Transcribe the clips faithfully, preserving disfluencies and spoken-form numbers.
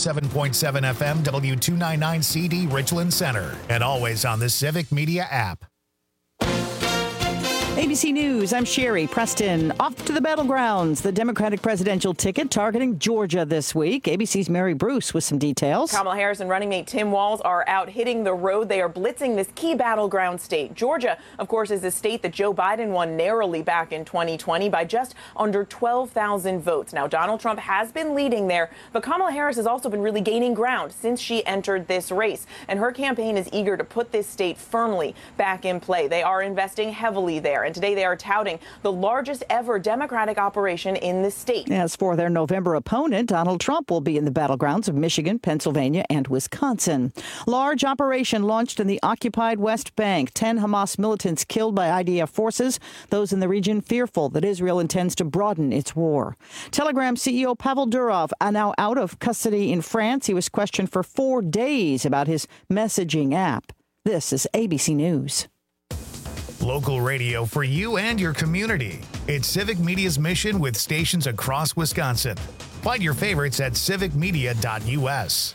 seven point seven F M, W two ninety-nine C D, Richland Center, and always on the Civic Media app. A B C News, I'm Sherry Preston. Off to the battlegrounds, the Democratic presidential ticket targeting Georgia this week. A B C's Mary Bruce with some details. Kamala Harris and running mate Tim Walz are out hitting the road. They are blitzing this key battleground state. Georgia, of course, is the state that Joe Biden won narrowly back in twenty twenty by just under twelve thousand votes. Now, Donald Trump has been leading there, but Kamala Harris has also been really gaining ground since she entered this race. And her campaign is eager to put this state firmly back in play. They are investing heavily there. And today they are touting the largest ever Democratic operation in the state. As for their November opponent, Donald Trump will be in the battlegrounds of Michigan, Pennsylvania, and Wisconsin. Large operation launched in the occupied West Bank. Ten Hamas militants killed by I D F forces. Those in the region fearful that Israel intends to broaden its war. Telegram C E O Pavel Durov are now out of custody in France. He was questioned for four days about his messaging app. This is A B C News. Local radio for you and your community. It's Civic Media's mission with stations across Wisconsin. Find your favorites at civic media dot U S.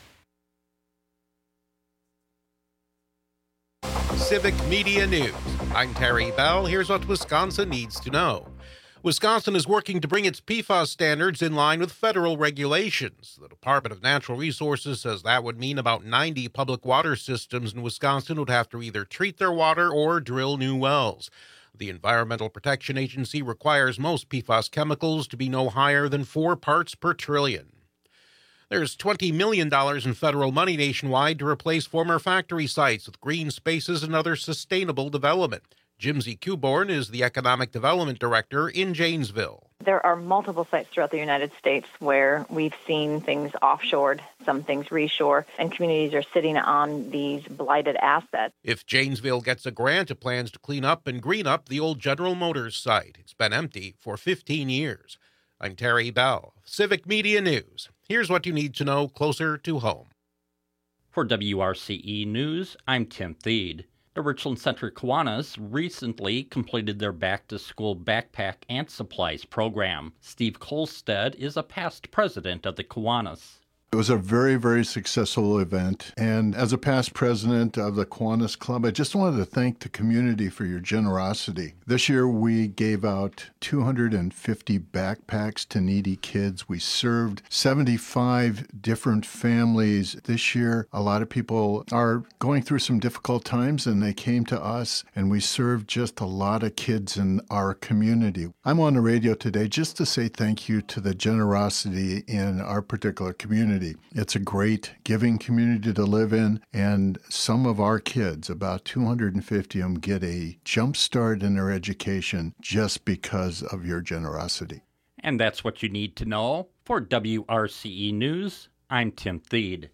Civic Media News. I'm Terry Bell. Here's what Wisconsin needs to know. Wisconsin is working to bring its P FAS standards in line with federal regulations. The Department of Natural Resources says that would mean about ninety public water systems in Wisconsin would have to either treat their water or drill new wells. The Environmental Protection Agency requires most P FAS chemicals to be no higher than four parts per trillion. There's twenty million dollars in federal money nationwide to replace former factory sites with green spaces and other sustainable development. Jimsy Kuborn is the Economic Development Director in Janesville. There are multiple sites throughout the United States where we've seen things offshored, some things reshore, and communities are sitting on these blighted assets. If Janesville gets a grant, it plans to clean up and green up the old General Motors site. It's been empty for fifteen years. I'm Terry Bell, Civic Media News. Here's what you need to know closer to home. For W R C E News, I'm Tim Theed. The Richland Center Kiwanis recently completed their back-to-school backpack and supplies program. Steve Kolstad is a past president of the Kiwanis. It was a very, very successful event. And as a past president of the Kiwanis Club, I just wanted to thank the community for your generosity. This year, we gave out two hundred fifty backpacks to needy kids. We served seventy-five different families. This year, a lot of people are going through some difficult times, and they came to us, and we served just a lot of kids in our community. I'm on the radio today just to say thank you to the generosity in our particular community. It's a great giving community to live in, and some of our kids, about two hundred fifty of them, get a jump start in their education just because of your generosity. And that's what you need to know. For W R C E News, I'm Tim Theed.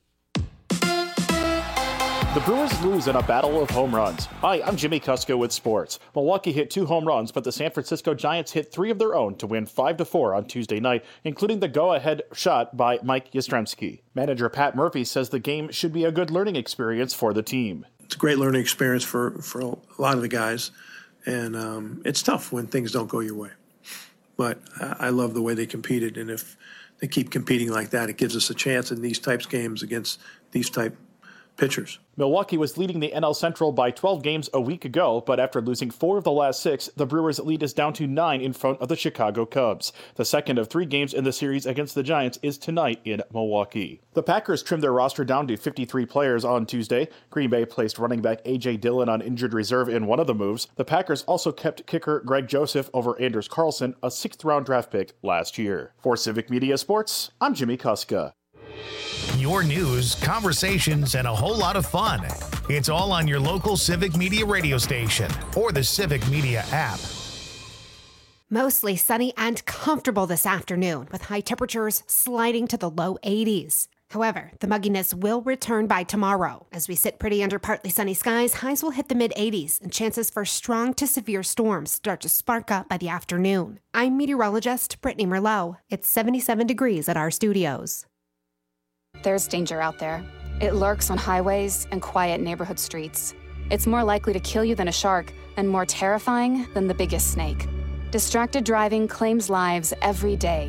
The Brewers lose in a battle of home runs. Hi, I'm Jimmy Kusko with sports. Milwaukee hit two home runs, but the San Francisco Giants hit three of their own to win five to four on Tuesday night, including the go-ahead shot by Mike Yastrzemski. Manager Pat Murphy says the game should be a good learning experience for the team. It's a great learning experience for, for a lot of the guys, and um, it's tough when things don't go your way. But I love the way they competed, and if they keep competing like that, it gives us a chance in these types of games against these type pitchers. Milwaukee was leading the N L Central by twelve games a week ago, but after losing four of the last six, the Brewers' lead is down to nine in front of the Chicago Cubs. The second of three games in the series against the Giants is tonight in Milwaukee. The Packers trimmed their roster down to fifty-three players on Tuesday. Green Bay placed running back A J Dillon on injured reserve in one of the moves. The Packers also kept kicker Greg Joseph over Anders Carlson, a sixth-round draft pick last year. For Civic Media Sports, I'm Jimmy Kuska. Your news, conversations, and a whole lot of fun. It's all on your local Civic Media radio station or the Civic Media app. Mostly sunny and comfortable this afternoon, with high temperatures sliding to the low eighties. However, the mugginess will return by tomorrow. As we sit pretty under partly sunny skies, highs will hit the mid-eighties, and chances for strong to severe storms start to spark up by the afternoon. I'm meteorologist Brittany Merlot. It's seventy-seven degrees at our studios. There's danger out there. It lurks on highways and quiet neighborhood streets. It's more likely to kill you than a shark and more terrifying than the biggest snake. Distracted driving claims lives every day.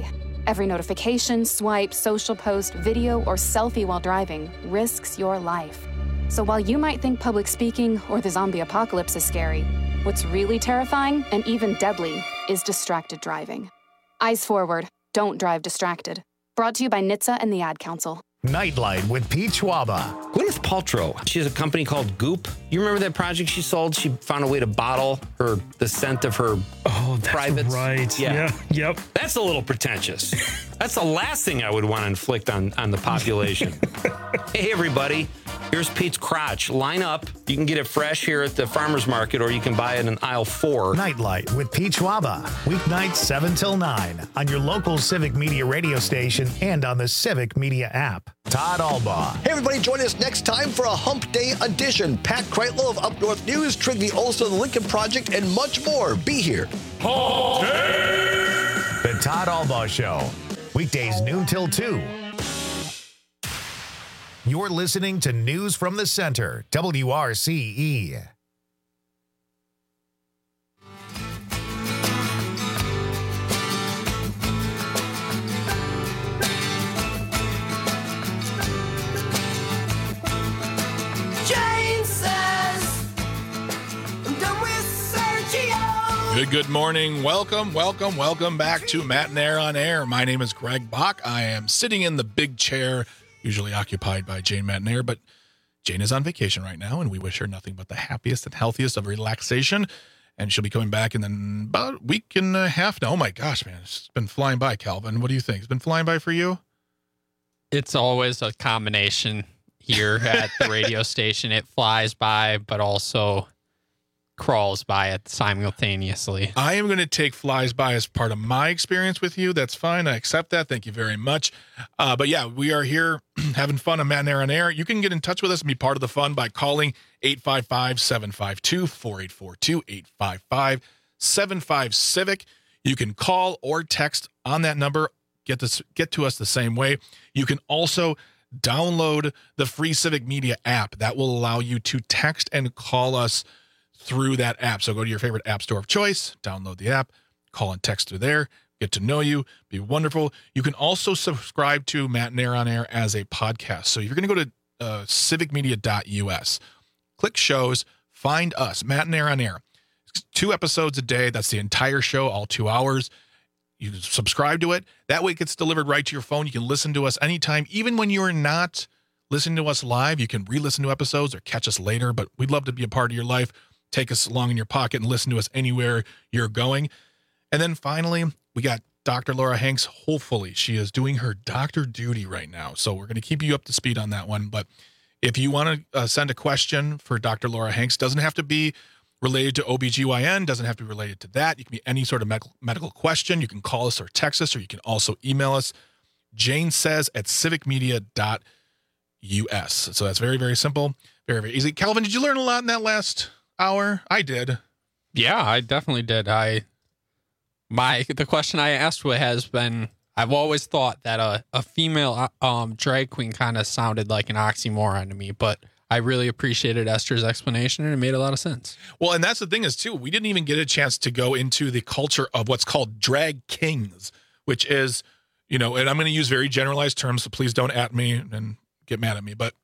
Every notification, swipe, social post, video, or selfie while driving risks your life. So while you might think public speaking or the zombie apocalypse is scary, what's really terrifying and even deadly is distracted driving. Eyes forward. Don't drive distracted. Brought to you by N H T S A and the Ad Council. Nightlight with Pete Schwaba. Gwyneth Paltrow, she has a company called Goop. You remember that project she sold? She found a way to bottle her the scent of her oh, that's privates. Right. Yeah. yeah. Yep. That's a little pretentious. That's the last thing I would want to inflict on, on the population. Hey, everybody. Here's Pete's crotch. Line up. You can get it fresh here at the farmer's market, or you can buy it in aisle four. Nightlight with Pete Schwaba. Weeknights seven till nine on your local Civic Media radio station and on the Civic Media app. Todd Albaugh. Hey, everybody, join us next time for a Hump Day edition. Pat Kreitlow of Up North News, Trigby Olson of the Lincoln Project, and much more. Be here. Hump Day! The Todd Albaugh Show. Weekdays noon till two. You're listening to News from the Center, W R C E. Good, good morning. Welcome, welcome, welcome back to Matt and Air on Air. My name is Greg Bach. I am sitting in the big chair, usually occupied by Jane Matnair, but Jane is on vacation right now, and we wish her nothing but the happiest and healthiest of relaxation. And she'll be coming back in then about a week and a half now. Oh my gosh, man, it's been flying by, Calvin. What do you think? It's been flying by for you? It's always a combination here at the radio station. It flies by, but also crawls by it simultaneously. I am going to take flies by as part of my experience with you. That's fine. I accept that. Thank you very much. Uh, but yeah, we are here having fun on Matt and Air on Air. You can get in touch with us and be part of the fun by calling eight five five, seven five two, four eight four two, eight five five, seven five, Civic. You can call or text on that number. Get this, get to us the same way. You can also download the free Civic Media app. That will allow you to text and call us through that app. So go to your favorite app store of choice, download the app, call and text through there, get to know you, be wonderful. You can also subscribe to Matt and Air on Air as a podcast. So you're going to go to uh, civic media dot U S, click shows, find us, Matt and Air on Air. Two episodes a day. That's the entire show, all two hours. You can subscribe to it. That way it gets delivered right to your phone. You can listen to us anytime, even when you're not listening to us live. You can re-listen to episodes or catch us later, but we'd love to be a part of your life. Take us along in your pocket and listen to us anywhere you're going. And then finally, we got Doctor Laura Hanks. Hopefully, she is doing her doctor duty right now. So we're going to keep you up to speed on that one. But if you want to uh, send a question for Doctor Laura Hanks, doesn't have to be related to O B G Y N, doesn't have to be related to that. You can be any sort of medical, medical question. You can call us or text us, or you can also email us. Jane says at civic media dot U S. So that's very, very simple. Very, very easy. Calvin, did you learn a lot in that last hour? I did. Yeah, I definitely did. I my the question I asked has been, I've always thought that a, a female um drag queen kind of sounded like an oxymoron to me, but I really appreciated Esther's explanation and it made a lot of sense. Well, and that's the thing is too, we didn't even get a chance to go into the culture of what's called drag kings, which is, you know, and I'm going to use very generalized terms, so please don't at me and get mad at me, but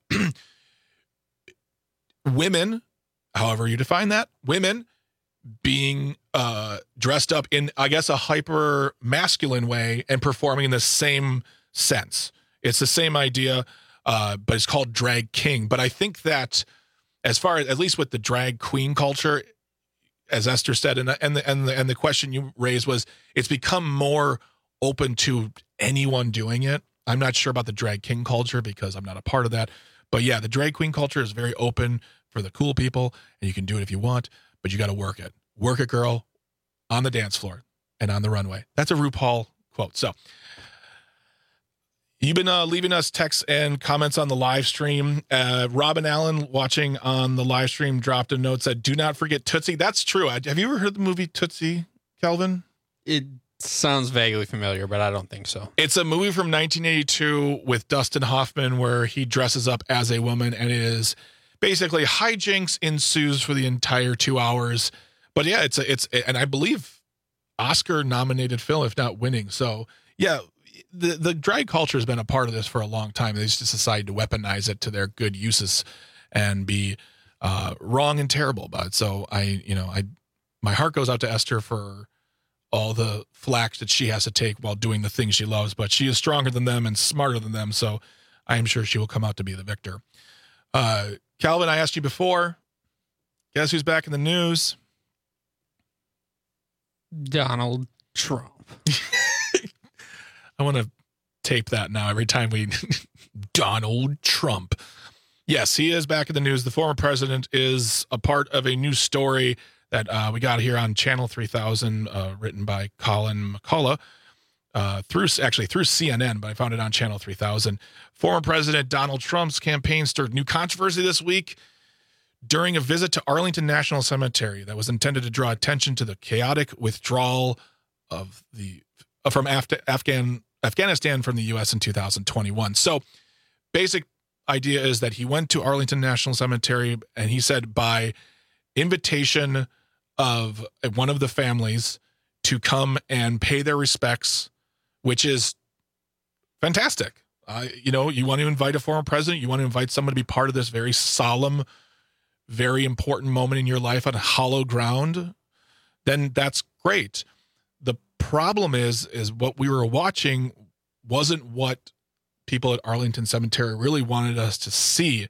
women, however you define that, women being uh, dressed up in, I guess, a hyper masculine way and performing in the same sense. It's the same idea, uh, but it's called drag king. But I think that as far as, at least with the drag queen culture, as Esther said, and the, and the, and the, and the question you raised was, it's become more open to anyone doing it. I'm not sure about the drag king culture because I'm not a part of that. But yeah, the drag queen culture is very open for the cool people, and you can do it if you want, but you got to work it. Work it, girl, on the dance floor and on the runway. That's a RuPaul quote. So you've been uh, leaving us texts and comments on the live stream. Uh, Robin Allen, watching on the live stream, dropped a note, said, do not forget Tootsie. That's true. Have you ever heard the movie Tootsie, Calvin? It sounds vaguely familiar, but I don't think so. It's a movie from nineteen eighty-two with Dustin Hoffman where he dresses up as a woman, and it is basically hijinks ensues for the entire two hours. But yeah, it's a, it's, and I believe Oscar nominated film, if not winning. So yeah, the, the drag culture has been a part of this for a long time. They just decided to weaponize it to their good uses and be uh, wrong and terrible about it. So I, you know, I, my heart goes out to Esther for all the flack that she has to take while doing the things she loves, but she is stronger than them and smarter than them. So I am sure she will come out to be the victor. Uh, Calvin, I asked you before, guess who's back in the news? Donald Trump. I want to tape that now every time we Donald Trump. Yes, he is back in the news. The former president is a part of a new story that uh, we got here on Channel three thousand, uh, written by Colin McCullough, uh, through actually through C N N, but I found it on Channel three thousand. Former President Donald Trump's campaign stirred new controversy this week during a visit to Arlington National Cemetery that was intended to draw attention to the chaotic withdrawal of the uh, from Af- Afghan Afghanistan from the U S in two thousand twenty-one. So, basic idea is that he went to Arlington National Cemetery and he said by invitation of one of the families to come and pay their respects, which is fantastic. Uh, you know, you want to invite a former president, you want to invite someone to be part of this very solemn, very important moment in your life on hollow ground, then that's great. The problem is, is what we were watching wasn't what people at Arlington Cemetery really wanted us to see,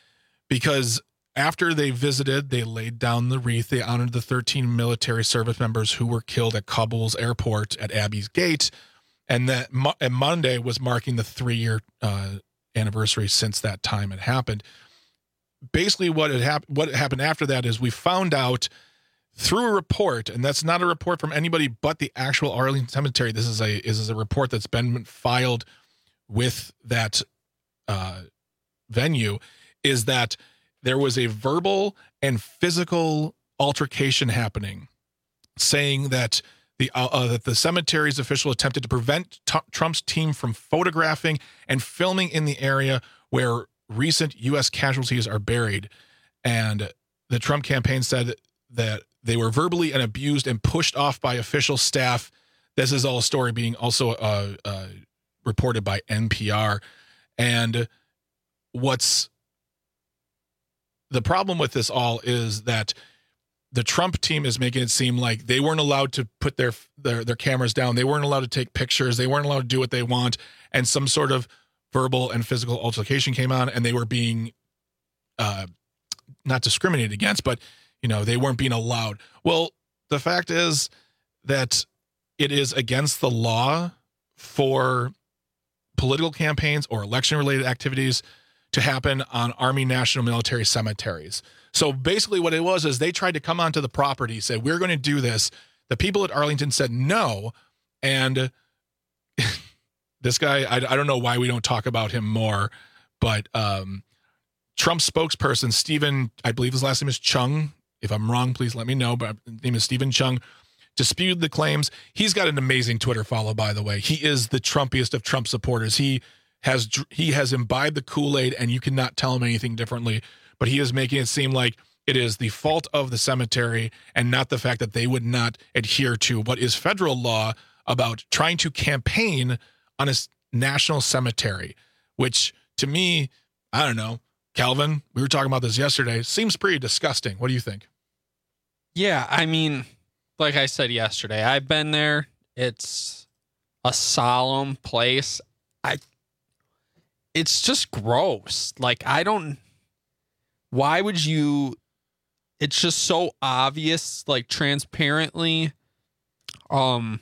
because after they visited, they laid down the wreath. They honored the thirteen military service members who were killed at Kabul's airport at Abbey's Gate. And that and Monday was marking the three-year uh, anniversary since that time had happened. Basically, what had happened, what happened after that is we found out through a report, and that's not a report from anybody but the actual Arlington Cemetery. This is a this is a report that's been filed with that uh, venue, is that there was a verbal and physical altercation happening, saying that the uh, uh, that the cemetery's official attempted to prevent t- Trump's team from photographing and filming in the area where recent U S casualties are buried. And the Trump campaign said that they were verbally and abused and pushed off by official staff. This is all a story being also uh, uh, reported by N P R. And what's the problem with this all is that the Trump team is making it seem like they weren't allowed to put their, their their cameras down. They weren't allowed to take pictures. They weren't allowed to do what they want. And some sort of verbal and physical altercation came on, and they were being uh, not discriminated against, but, you know, they weren't being allowed. Well, the fact is that it is against the law for political campaigns or election-related activities to happen on Army National Military cemeteries. So basically what it was is they tried to come onto the property, say, we're going to do this. The people at Arlington said no. And this guy, I, I don't know why we don't talk about him more, but um, Trump's spokesperson, Stephen, I believe his last name is Chung. If I'm wrong, please let me know. But his name is Stephen Chung. Disputed the claims. He's got an amazing Twitter follow, by the way. He is the Trumpiest of Trump supporters. He has he has imbibed the Kool-Aid, and you cannot tell him anything differently. But he is making it seem like it is the fault of the cemetery and not the fact that they would not adhere to what is federal law about trying to campaign on a national cemetery, which to me, I don't know, Calvin, we were talking about this yesterday, seems pretty disgusting. What do you think? Yeah, I mean, like I said yesterday, I've been there. It's a solemn place. I, it's just gross. Like, I don't, why would you, it's just so obvious, like transparently, um,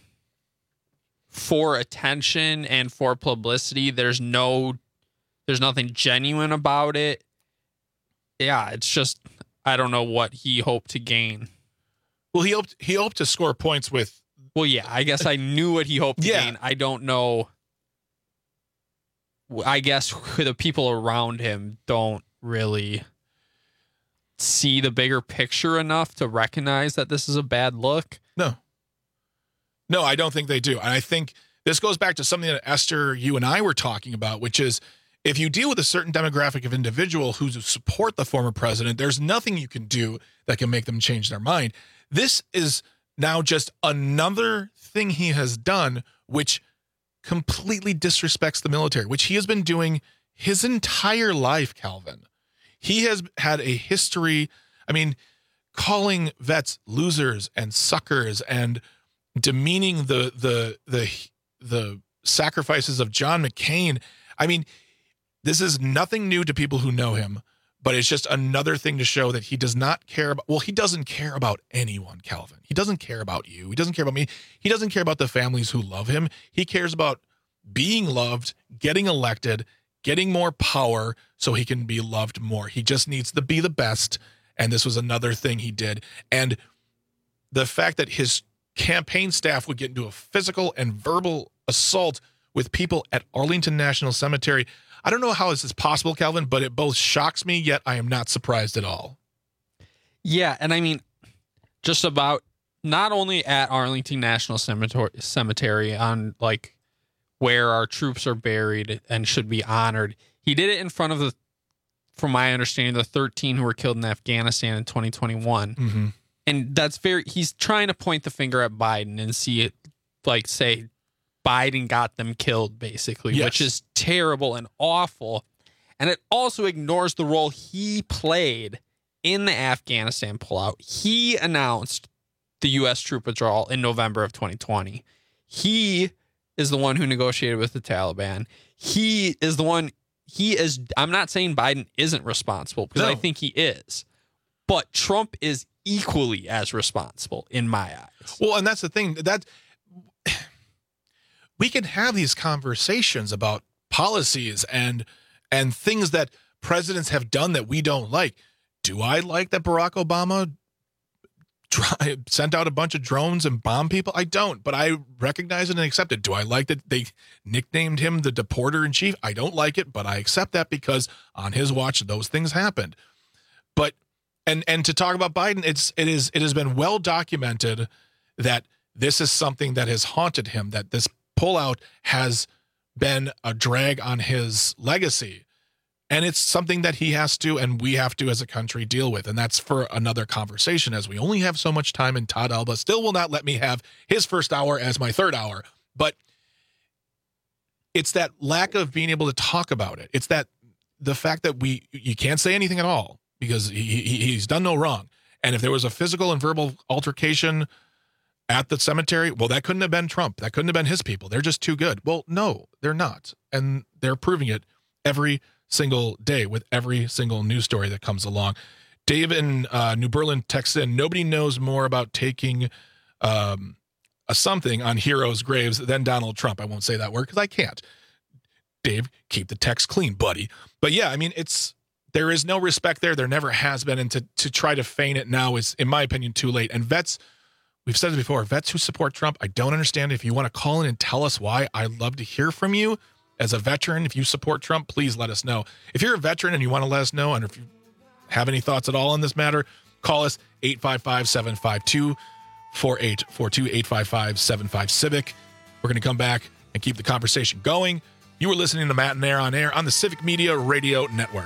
for attention and for publicity. There's no, there's nothing genuine about it. Yeah, it's just, I don't know what he hoped to gain. Well, he hoped he hoped to score points with. Well, yeah, I guess I knew what he hoped to yeah. gain. I don't know. I guess the people around him don't really see the bigger picture enough to recognize that this is a bad look. No. No, I don't think they do. And I think this goes back to something that Esther, you and I were talking about, which is if you deal with a certain demographic of individual who support the former president, there's nothing you can do that can make them change their mind. This is now just another thing he has done, which completely disrespects the military, which he has been doing his entire life, Calvin. He has had a history, I mean, calling vets losers and suckers and demeaning the the the the sacrifices of John McCain. I mean, this is nothing new to people who know him, but it's just another thing to show that he does not care about, well, he doesn't care about anyone, Calvin. He doesn't care about you. He doesn't care about me. He doesn't care about the families who love him. He cares about being loved, getting elected, getting more power so he can be loved more. He just needs to be the best, and this was another thing he did. And the fact that his campaign staff would get into a physical and verbal assault with people at Arlington National Cemetery, I don't know how this is possible, Calvin, but it both shocks me, yet I am not surprised at all. Yeah, and I mean, just about not only at Arlington National Cemetery, Cemetery on like where our troops are buried and should be honored. He did it in front of the, from my understanding, the thirteen who were killed in Afghanistan in twenty twenty-one. Mm-hmm. And that's very, he's trying to point the finger at Biden and see it, like say Biden got them killed, basically, yes. Which is terrible and awful. And it also ignores the role he played in the Afghanistan pullout. He announced the U S troop withdrawal in November of twenty twenty. He is the one who negotiated with the Taliban. He is the one, he is, I'm not saying Biden isn't responsible, because no. I think he is. But Trump is equally as responsible in my eyes. Well, and that's the thing, that we can have these conversations about policies and and things that presidents have done that we don't like. Do I like that Barack Obama try, sent out a bunch of drones and bombed people? I don't, but I recognize it and accept it. Do I like that they nicknamed him the deporter in chief? I don't like it, but I accept that because on his watch, those things happened. But and and to talk about Biden, it's it is it has been well documented that this is something that has haunted him, that this pullout has been a drag on his legacy. And it's something that he has to, and we have to as a country deal with. And that's for another conversation, as we only have so much time, and Todd Alba still will not let me have his first hour as my third hour. But it's that lack of being able to talk about it. It's that the fact that we, you can't say anything at all because he, he he's done no wrong. And if there was a physical and verbal altercation at the cemetery, well, that couldn't have been Trump. That couldn't have been his people. They're just too good. Well, no, they're not. And they're proving it every single day with every single news story that comes along. Dave in uh, New Berlin texts in, nobody knows more about taking um, a something on heroes' graves than Donald Trump. I won't say that word because I can't. Dave, keep the text clean, buddy. But yeah, I mean, it's, there is no respect there. There never has been. And to, to try to feign it now is, in my opinion, too late. And vets, we've said it before, vets who support Trump, I don't understand. If you want to call in and tell us why, I'd love to hear from you. As a veteran, if you support Trump, please let us know. If you're a veteran and you want to let us know, and if you have any thoughts at all on this matter, call us eight five five, seven five two, four eight four two, eight five five, seven five Civic. We're going to come back and keep the conversation going. You were listening to Matt and Air on Air on the Civic Media Radio Network.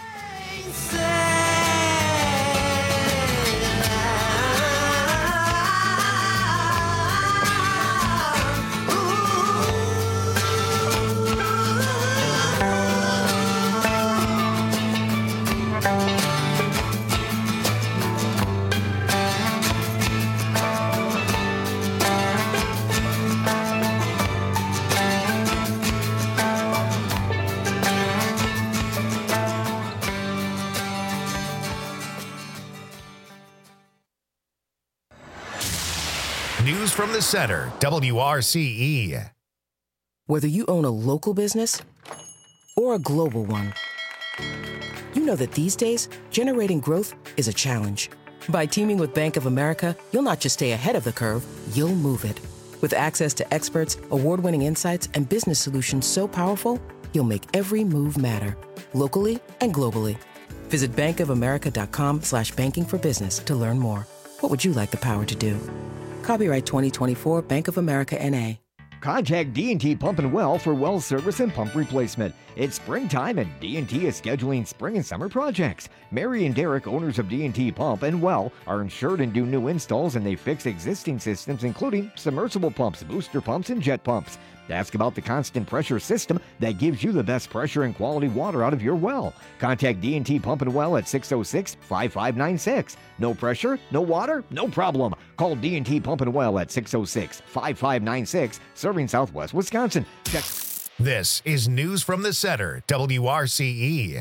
News from the center, W R C E. Whether you own a local business or a global one, you know that these days, generating growth is a challenge. By teaming with Bank of America, you'll not just stay ahead of the curve, you'll move it. With access to experts, award-winning insights, and business solutions so powerful, you'll make every move matter, locally and globally. Visit bankofamerica.com slash banking for business to learn more. What would you like the power to do? Copyright twenty twenty-four Bank of America N A. Contact D and T Pump and Well for well service and pump replacement. It's springtime and D and T is scheduling spring and summer projects. Mary and Derek, owners of D and T Pump and Well, are insured and do new installs, and they fix existing systems including submersible pumps, booster pumps, and jet pumps. Ask about the constant pressure system that gives you the best pressure and quality water out of your well. Contact D and T Pump and Well at six oh six, five five nine six. No pressure, no water, no problem. Call D and T Pump and Well at six oh six, five five nine six, serving Southwest Wisconsin. Check. This is News from the Center, W R C E.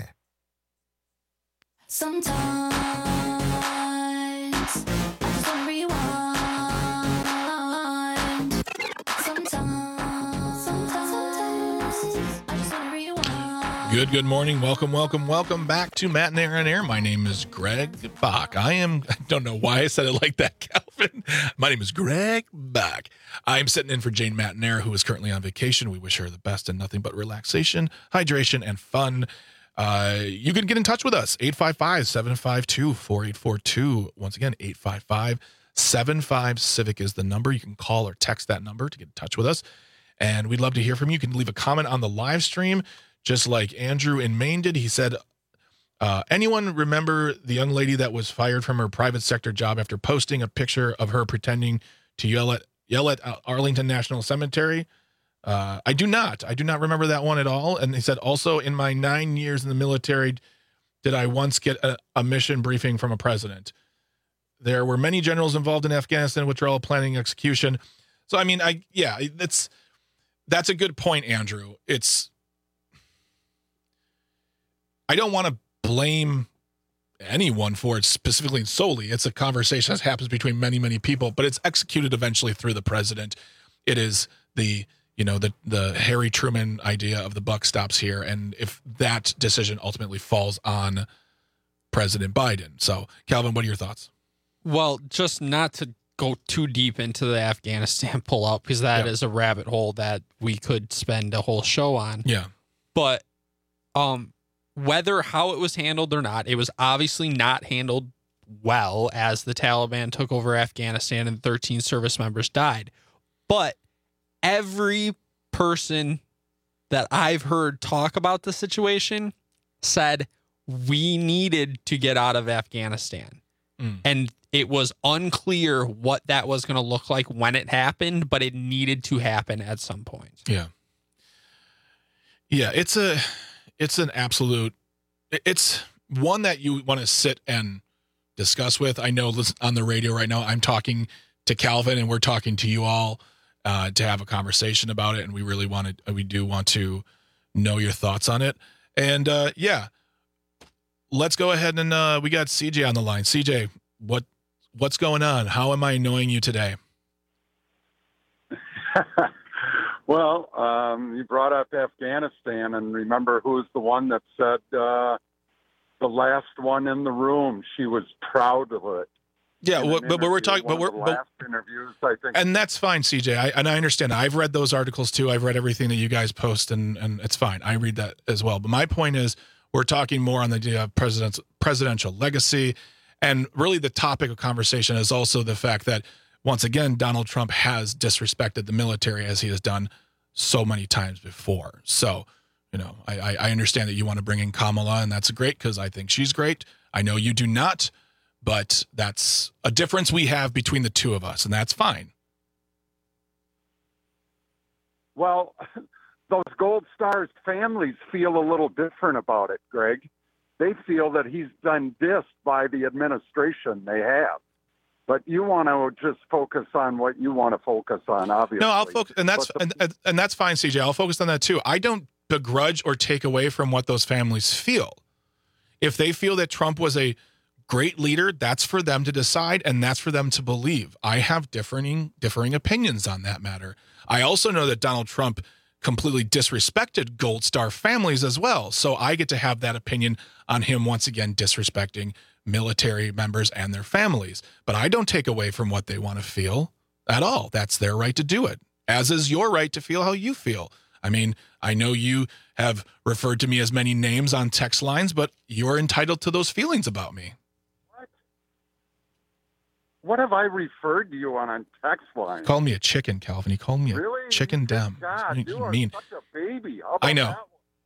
Sometimes I just wanna rewind. Sometimes, sometimes I just wanna rewind. Good, good morning. Welcome, welcome, welcome back to Matinee on Air. My name is Greg Bach. I am, I don't know why I said it like that, Calvin. My name is Greg Bach. I'm sitting in for Jane Matinee, who is currently on vacation. We wish her the best and nothing but relaxation, hydration, and fun. Uh, you can get in touch with us, eight five five, seven five two, four eight four two. Once again, eight five five, seven five, CIVIC is the number. You can call or text that number to get in touch with us, and we'd love to hear from you. You can leave a comment on the live stream, just like Andrew in Maine did. He said, uh, anyone remember the young lady that was fired from her private sector job after posting a picture of her pretending to yell at, yell at Arlington National Cemetery? Uh, I do not. I do not remember that one at all. And he said, also, in my nine years in the military, did I once get a, a mission briefing from a president? There were many generals involved in Afghanistan withdrawal planning execution. So, I mean, I yeah, that's that's a good point, Andrew. It's I don't want to blame anyone for it specifically and solely. It's a conversation that happens between many, many people, but it's executed eventually through the president. It is the You know, the the Harry Truman idea of the buck stops here. And if that decision ultimately falls on President Biden. So, Calvin, what are your thoughts? Well, just not to go too deep into the Afghanistan pullout, because that Yeah. is a rabbit hole that we could spend a whole show on. Yeah. But um, whether how it was handled or not, it was obviously not handled well as the Taliban took over Afghanistan and thirteen service members died. But every person that I've heard talk about the situation said we needed to get out of Afghanistan. Mm. And it was unclear what that was going to look like when it happened, but it needed to happen at some point. Yeah. Yeah, it's a it's an absolute it's one that you want to sit and discuss with. I know listen, on the radio right now I'm talking to Calvin and we're talking to you all. Uh, to have a conversation about it, and we really wanted, we do want to know your thoughts on it. And uh, yeah, let's go ahead and uh, we got C J on the line. C J, what what's going on? How am I annoying you today? Well, um, you brought up Afghanistan, and remember who's the one that said uh, the last one in the room? She was proud of it. Yeah, well, but we're talking, but we're but, last interviews, I think, and that's fine, C J. I, and I understand. I've read those articles too. I've read everything that you guys post, and and it's fine. I read that as well. But my point is, we're talking more on the idea of president's presidential legacy, and really the topic of conversation is also the fact that once again Donald Trump has disrespected the military as he has done so many times before. So, you know, I I understand that you want to bring in Kamala, and that's great because I think she's great. I know you do not. But that's a difference we have between the two of us, and that's fine. Well, those Gold Stars families feel a little different about it, Greg. They feel that he's been dissed by the administration they have. But you want to just focus on what you want to focus on, obviously. No, I'll focus, and that's the, and, and that's fine, C J. I'll focus on that too. I don't begrudge or take away from what those families feel. If they feel that Trump was a great leader, that's for them to decide, and that's for them to believe. I have differing differing opinions on that matter. I also know that Donald Trump completely disrespected Gold Star families as well, so I get to have that opinion on him once again disrespecting military members and their families. But I don't take away from what they want to feel at all. That's their right to do it, as is your right to feel how you feel. I mean, I know you have referred to me as many names on text lines, but you're entitled to those feelings about me. What have I referred to you on a text line? Call me a chicken, Calvin. He called me a really? chicken dem. God, you, you are mean. such a baby. How about I know.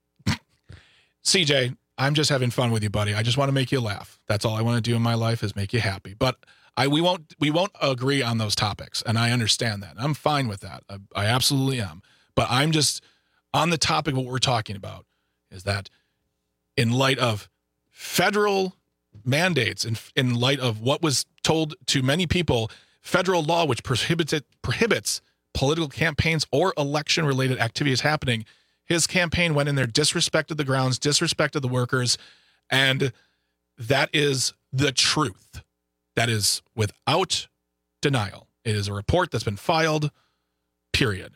C J, I'm just having fun with you, buddy. I just want to make you laugh. That's all I want to do in my life is make you happy. But I we won't we won't agree on those topics, and I understand that. I'm fine with that. I, I absolutely am. But I'm just on the topic of what we're talking about is that in light of federal mandates and in light of what was told to many people, federal law which prohibits it, prohibits political campaigns or election-related activities happening, his campaign went in there, disrespected the grounds, disrespected the workers, and that is the truth. That is without denial. It is a report that's been filed, period.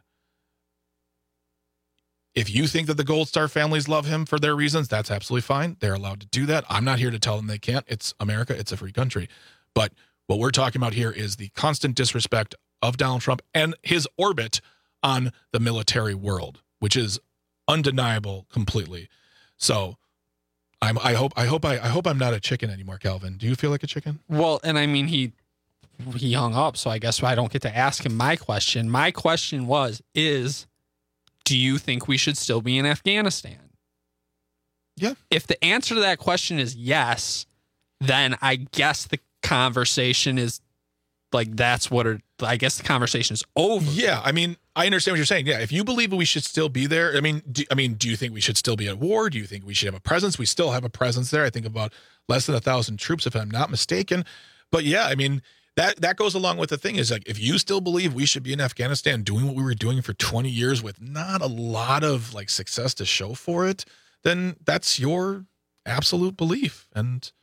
If you think that the Gold Star families love him for their reasons, that's absolutely fine. They're allowed to do that. I'm not here to tell them they can't. It's America. It's a free country. But what we're talking about here is the constant disrespect of Donald Trump and his orbit on the military world, which is undeniable completely. So I'm, I hope I hope I, I hope I'm not a chicken anymore, Calvin. Do you feel like a chicken? Well, and I mean he he hung up, so I guess I don't get to ask him my question. My question was is do you think we should still be in Afghanistan? Yeah. If the answer to that question is yes, then I guess the conversation is like that's what it, I guess the conversation is over. Yeah, I mean, I understand what you're saying. Yeah, if you believe we should still be there, I mean, do, I mean, do you think we should still be at war? Do you think we should have a presence? We still have a presence there. I think about less than a thousand troops, if I'm not mistaken. But yeah, I mean, that that goes along with the thing is like if you still believe we should be in Afghanistan doing what we were doing for twenty years with not a lot of like success to show for it, then that's your absolute belief. And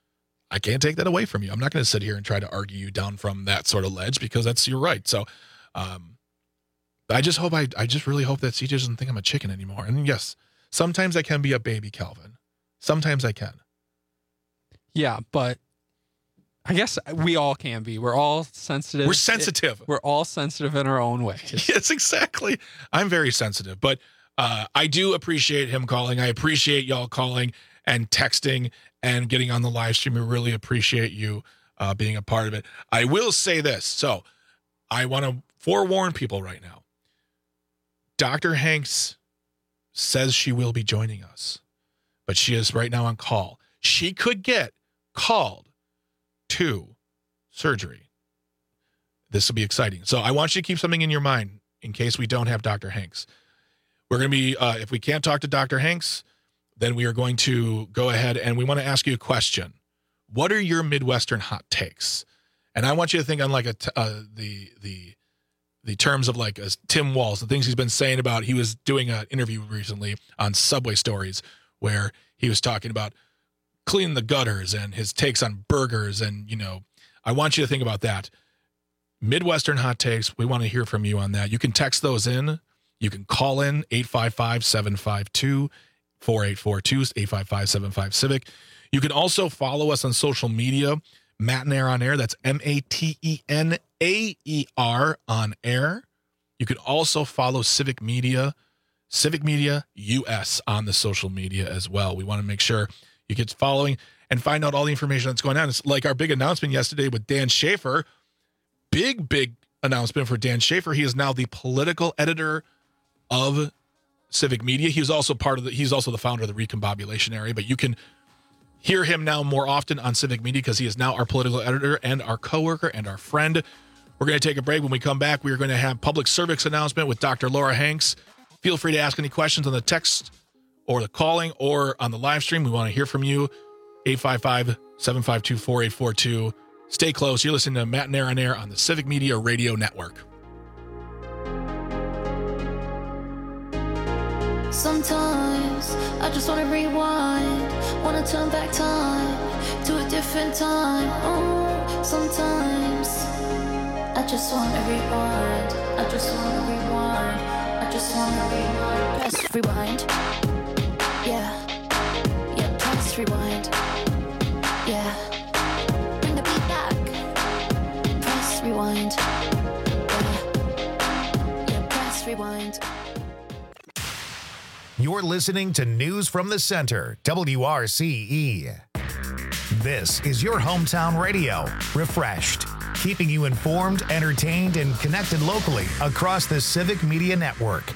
I can't take that away from you. I'm not going to sit here and try to argue you down from that sort of ledge because that's your right. So um, I just hope I, I just really hope that C J doesn't think I'm a chicken anymore. And yes, sometimes I can be a baby, Calvin. Sometimes I can. Yeah, but I guess we all can be. We're all sensitive. We're sensitive. It, we're all sensitive in our own ways. Yes, exactly. I'm very sensitive, but uh, I do appreciate him calling. I appreciate y'all calling and texting and getting on the live stream. I really appreciate you uh, being a part of it. I will say this. So I want to forewarn people right now. Doctor Hanks says she will be joining us, but she is right now on call. She could get called to surgery. This will be exciting. So I want you to keep something in your mind in case we don't have Doctor Hanks. We're going to be, uh, if we can't talk to Doctor Hanks, then we are going to go ahead and we want to ask you a question. What are your Midwestern hot takes? And I want you to think on like a t- uh, the the the terms of like a Tim Walz, the things he's been saying about. He was doing an interview recently on Subway Stories where he was talking about cleaning the gutters and his takes on burgers. And, you know, I want you to think about that. Midwestern hot takes. We want to hear from you on that. You can text those in. You can call in eight five five, seven five two, four eight four two, eight five five, seven five Civic. You can also follow us on social media, Matt and Air on Air. That's M A T E N A E R on air. You can also follow Civic Media, Civic Media U S on the social media as well. We want to make sure you get following and find out all the information that's going on. It's like our big announcement yesterday with Dan Schaefer. Big, big announcement for Dan Schaefer. He is now the political editor of Civic Media. He was also part of the, he's also the founder of the Recombobulation Area, but you can hear him now more often on Civic Media because he is now our political editor and our coworker and our friend. We're going to take a break. When we come back, we are going to have public service announcement with Doctor Laura Hanks. Feel free to ask any questions on the text or the calling or on the live stream. We want to hear from you. eight five five, seven five two, four eight four two. Stay close. You're listening to Matt and Air on Air on the Civic Media Radio Network. Sometimes I just wanna rewind, wanna turn back time to a different time. Oh, sometimes I just wanna rewind, I just wanna rewind, I just wanna rewind. Press rewind, yeah, yeah, press rewind, yeah. Bring the beat back, press rewind, yeah, yeah, press rewind. You're listening to News from the Center, W R C E. This is your hometown radio, refreshed, keeping you informed, entertained, and connected locally across the Civic Media Network.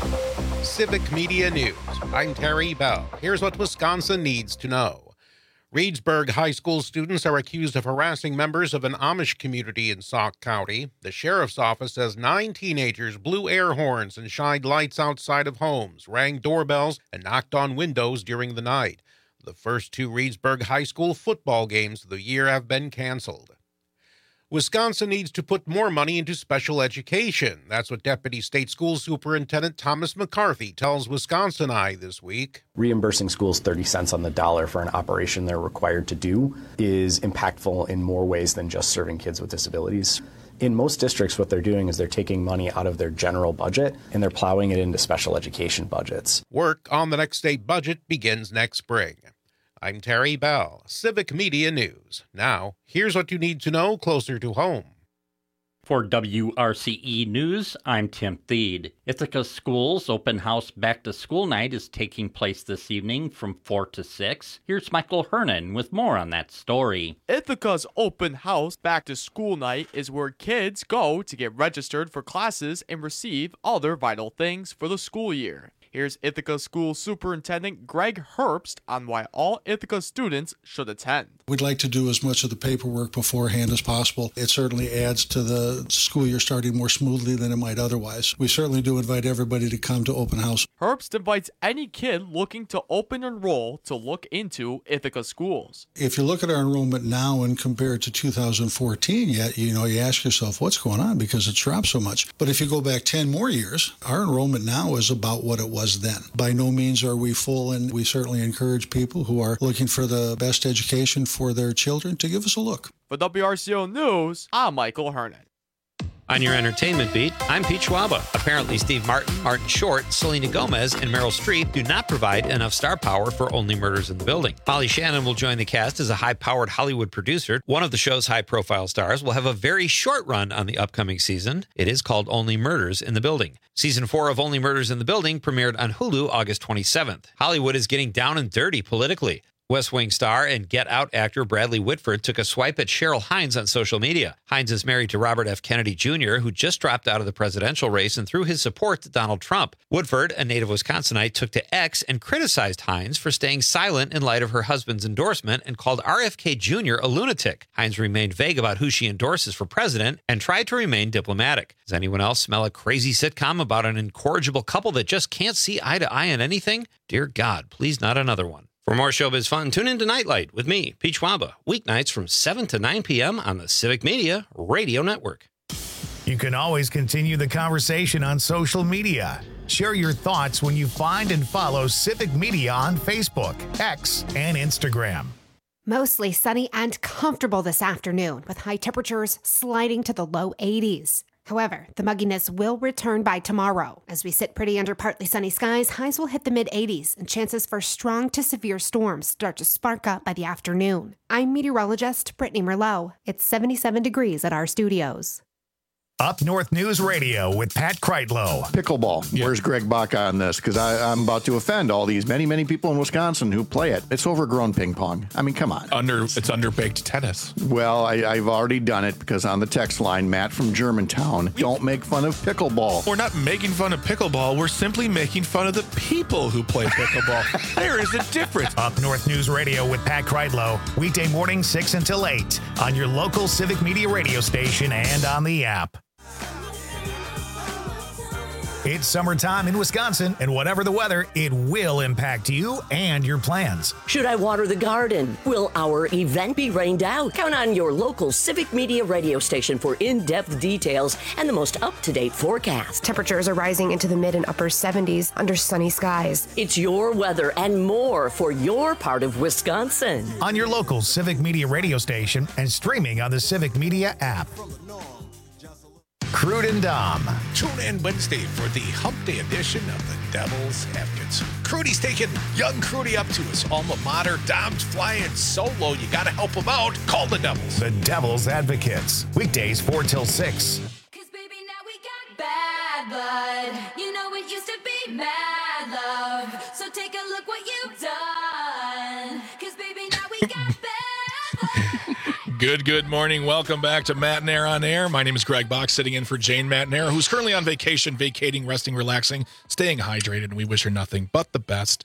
Civic Media News. I'm Terry Bell. Here's what Wisconsin needs to know. Reedsburg High School students are accused of harassing members of an Amish community in Sauk County. The sheriff's office says nine teenagers blew air horns and shined lights outside of homes, rang doorbells, and knocked on windows during the night. The first two Reedsburg High School football games of the year have been canceled. Wisconsin needs to put more money into special education. That's what Deputy State School Superintendent Thomas McCarthy tells Wisconsin Eye this week. Reimbursing schools thirty cents on the dollar for an operation they're required to do is impactful in more ways than just serving kids with disabilities. In most districts, what they're doing is they're taking money out of their general budget and they're plowing it into special education budgets. Work on the next state budget begins next spring. I'm Terry Bell, Civic Media News. Now, here's what you need to know closer to home. For W R C E News, I'm Tim Theed. Ithaca Schools Open House Back to School Night is taking place this evening from four to six. Here's Michael Hernan with more on that story. Ithaca's Open House Back to School Night is where kids go to get registered for classes and receive other vital things for the school year. Here's Ithaca School Superintendent Greg Herbst on why all Ithaca students should attend. We'd like to do as much of the paperwork beforehand as possible. It certainly adds to the school year starting more smoothly than it might otherwise. We certainly do invite everybody to come to Open House. Herbst invites any kid looking to open enroll to look into Ithaca schools. If you look at our enrollment now and compare it to two thousand fourteen, yet you know you ask yourself what's going on because it's dropped so much. But if you go back ten more years, our enrollment now is about what it was then. By no means are we full, and we certainly encourage people who are looking for the best education for their children to give us a look. For W R C O News, I'm Michael Hernan. On your entertainment beat, I'm Pete Schwaba. Apparently, Steve Martin, Martin Short, Selena Gomez, and Meryl Streep do not provide enough star power for Only Murders in the Building. Molly Shannon will join the cast as a high-powered Hollywood producer. One of the show's high-profile stars will have a very short run on the upcoming season. It is called Only Murders in the Building. Season four of Only Murders in the Building premiered on Hulu August twenty-seventh. Hollywood is getting down and dirty politically. West Wing star and Get Out actor Bradley Whitford took a swipe at Cheryl Hines on social media. Hines is married to Robert F. Kennedy Junior, who just dropped out of the presidential race and threw his support to Donald Trump. Woodford, a native Wisconsinite, took to X and criticized Hines for staying silent in light of her husband's endorsement and called R F K Junior a lunatic. Hines remained vague about who she endorses for president and tried to remain diplomatic. Does anyone else smell a crazy sitcom about an incorrigible couple that just can't see eye to eye on anything? Dear God, please not another one. For more showbiz fun, tune in to Nightlight with me, Pete Schwaba, weeknights from seven to nine p.m. on the Civic Media Radio Network. You can always continue the conversation on social media. Share your thoughts when you find and follow Civic Media on Facebook, X, and Instagram. Mostly sunny and comfortable this afternoon, with high temperatures sliding to the low eighties. However, the mugginess will return by tomorrow. As we sit pretty under partly sunny skies, highs will hit the mid-eighties, and chances for strong to severe storms start to spark up by the afternoon. I'm meteorologist Brittany Merlot. It's seventy-seven degrees at our studios. Up North News Radio with Pat Kreitlow. Pickleball. Yeah. Where's Greg Bach on this? Because I'm about to offend all these many, many people in Wisconsin who play it. It's overgrown ping pong. I mean, come on. Under It's underbaked tennis. Well, I, I've already done it because on the text line, Matt from Germantown, don't make fun of pickleball. We're not making fun of pickleball. We're simply making fun of the people who play pickleball. There is a difference. Up North News Radio with Pat Kreitlow. Weekday morning, six until eight on your local Civic Media radio station and on the app. It's summertime in Wisconsin, and whatever the weather, it will impact you and your plans. Should I water the garden? Will our event be rained out? Count on your local Civic Media radio station for in-depth details and the most up-to-date forecast. Temperatures are rising into the mid and upper seventies under sunny skies. It's your weather and more for your part of Wisconsin. On your local Civic Media radio station and streaming on the Civic Media app. Crude and Dom. Tune in Wednesday for the Hump Day edition of the Devil's Advocates. Crudy's taking young Crudy up to his alma mater. Dom's flying solo. You got to help him out. Call the Devils. The Devil's Advocates. Weekdays four till six. Cause baby, now we got bad blood. You know it used to be mad love. So take a look what you've done. Cause baby, now we got bad blood. Good, good morning. Welcome back to Matt and Air on Air. My name is Greg Bach, sitting in for Jane Matt-Nair, who's currently on vacation, vacating, resting, relaxing, staying hydrated, and we wish her nothing but the best.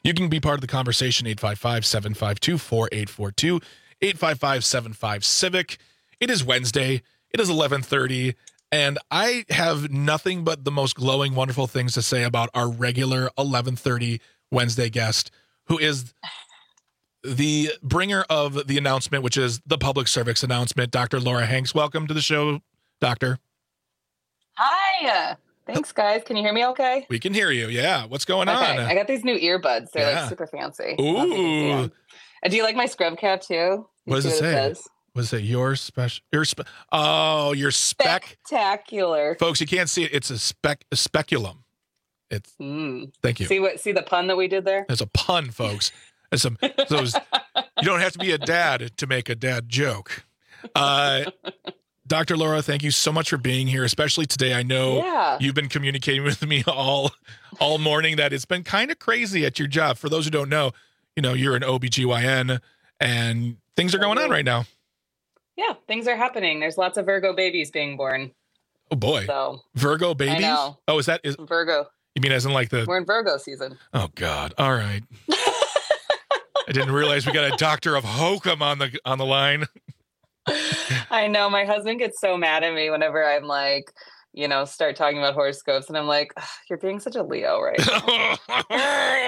You can be part of the conversation, eight five five, seven five two, four eight four two, eight five five, seven five, civic. It is Wednesday. It is eleven thirty, and I have nothing but the most glowing, wonderful things to say about our regular eleven thirty Wednesday guest, who is the bringer of the announcement, which is the public service announcement, Doctor Laura Hanks. Welcome to the show, Doctor. Hi. Thanks, guys. Can you hear me okay? We can hear you. Yeah. What's going okay. on? I got these new earbuds. They're Yeah. like super fancy. Ooh. And do you like my scrub cap too? You What does see it say? says? What does it say? Your special, your spe- oh, your spec. Spectacular. Folks, you can't see it. It's a spec, a speculum. It's, Mm. thank you. See what? See the pun that we did there? There's a pun, folks. There's some, those, you don't have to be a dad to make a dad joke. Uh, Doctor Laura, thank you so much for being here, especially today. I know Yeah. you've been communicating with me all all morning that it's been kind of crazy at your job. For those who don't know, you know, you're an O B G Y N and things are going on right now. Yeah, things are happening. There's lots of Virgo babies being born. Oh boy. So Virgo babies? know. Oh, is that is Virgo. you mean as in like the We're in Virgo season. Oh God. All right. I didn't realize we got a doctor of hokum on the on the line. I know my husband gets so mad at me whenever I'm like, you know, start talking about horoscopes, and I'm like, "Ugh, you're being such a Leo right now."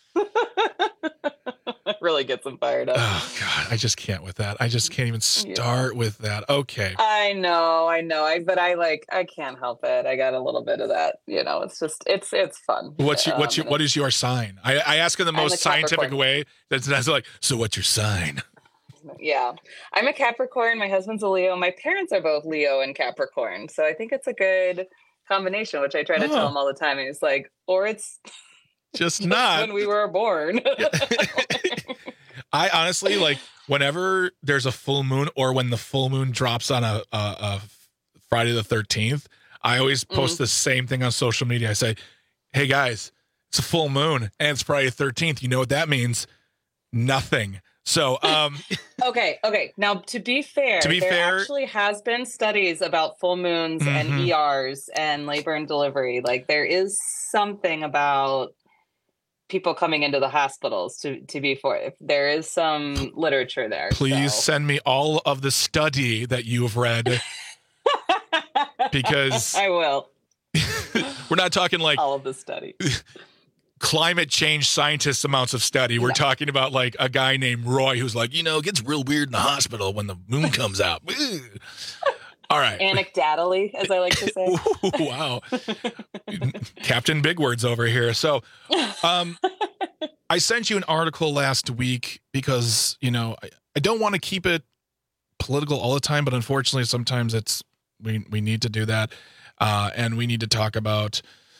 Really gets him fired up. Oh God, I just can't with that. I just can't even start with that. Okay. I know, I know. I but I like I can't help it. I got a little bit of that. You know, it's just it's it's fun. What's your what's Um, your what is your sign? I, I ask in the I'm a most scientific Capricorn. way. That's, that's like, so what's your sign? Yeah, I'm a Capricorn. My husband's a Leo. My parents are both Leo and Capricorn, so I think it's a good combination. Which I try to Oh. tell him all the time. And he's like, or it's Just not. when we were born. I honestly like whenever there's a full moon or when the full moon drops on a, a, a Friday the thirteenth, I always post Mhm. the same thing on social media. I say, hey guys, it's a full moon and it's Friday the thirteenth. You know what that means? Nothing. So, um, Okay, okay. Now, to be fair, To be there fair- actually has been studies about full moons Mhm. and E Rs and labor and delivery. Like, there is something about people coming into the hospitals. To to be for there is some literature there. please so. send me all of the study that you've read because I will. we're not talking like All of the study. climate change scientists amounts of study. We're talking about like a guy named Roy who's like, you know, it gets real weird in the hospital when the moon comes out. All right. Anecdotally, as I like to say. Ooh, wow. Captain Big Words over here. So um, I sent you an article last week because, you know, I, I don't want to keep it political all the time, but unfortunately sometimes it's we we need to do that. Uh, and we need to talk about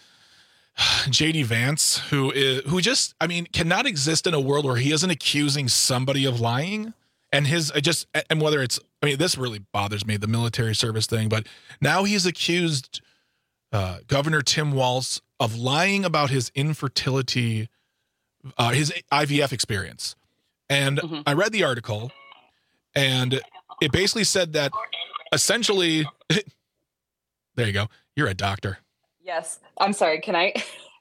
J D Vance, who is who just, I mean, cannot exist in a world where he isn't accusing somebody of lying. And his, I just, and whether it's, I mean, this really bothers me, the military service thing, but now he's accused uh, Governor Tim Walz of lying about his infertility, uh, his I V F experience. And Mm-hmm. I read the article, and it basically said that essentially, there you go, you're a doctor. Yes. I'm sorry. Can I?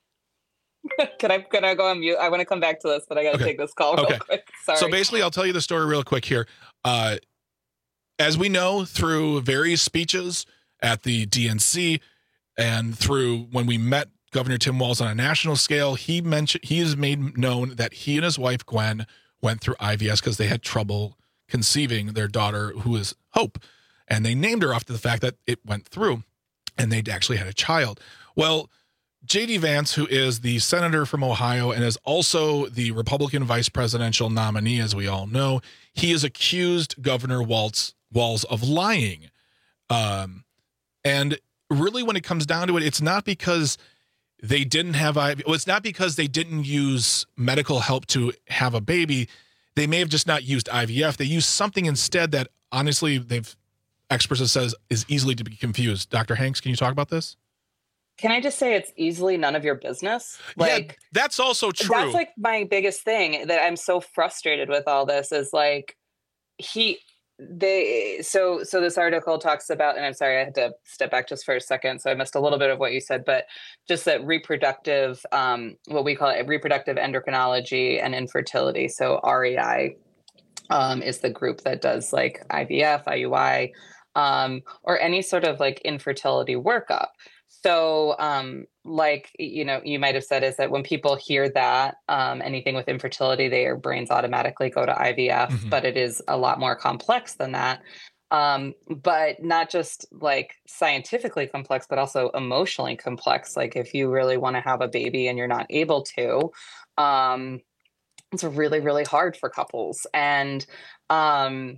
Can I can I go on mute? I want to come back to this, but I got to Okay. take this call real Okay. quick. Sorry. So basically, I'll tell you the story real quick here. Uh, as we know through various speeches at the D N C and through when we met Governor Tim Walz on a national scale, he mentioned he has made known that he and his wife Gwen went through I V F because they had trouble conceiving their daughter, who is Hope, and they named her after the fact that it went through, and they actually had a child. Well, J D Vance, who is the senator from Ohio and is also the Republican vice presidential nominee, as we all know, he has accused Governor Walz, Walz of lying. Um, and really, when it comes down to it, it's not because they didn't have I V F. Well, it's not because they didn't use medical help to have a baby. They may have just not used I V F. They used something instead that, honestly, they've experts have says is easily to be confused. Doctor Hanks, can you talk about this? Can I just say it's easily none of your business? Like yeah, that's also true. That's like my biggest thing that I'm so frustrated with all this is like he they so so this article talks about, and I'm sorry, I had to step back just for a second, so I missed a little bit of what you said, but just that reproductive, um, what we call it, reproductive endocrinology and infertility. So R E I um, is the group that does like I V F, I U I, um, or any sort of like infertility workup. So, um, like, you know, you might have said is that when people hear that, um, anything with infertility, their brains automatically go to I V F, mm-hmm. but it is a lot more complex than that. Um, but not just like scientifically complex, but also emotionally complex. Like if you really want to have a baby and you're not able to, um, it's really, really hard for couples. And, um,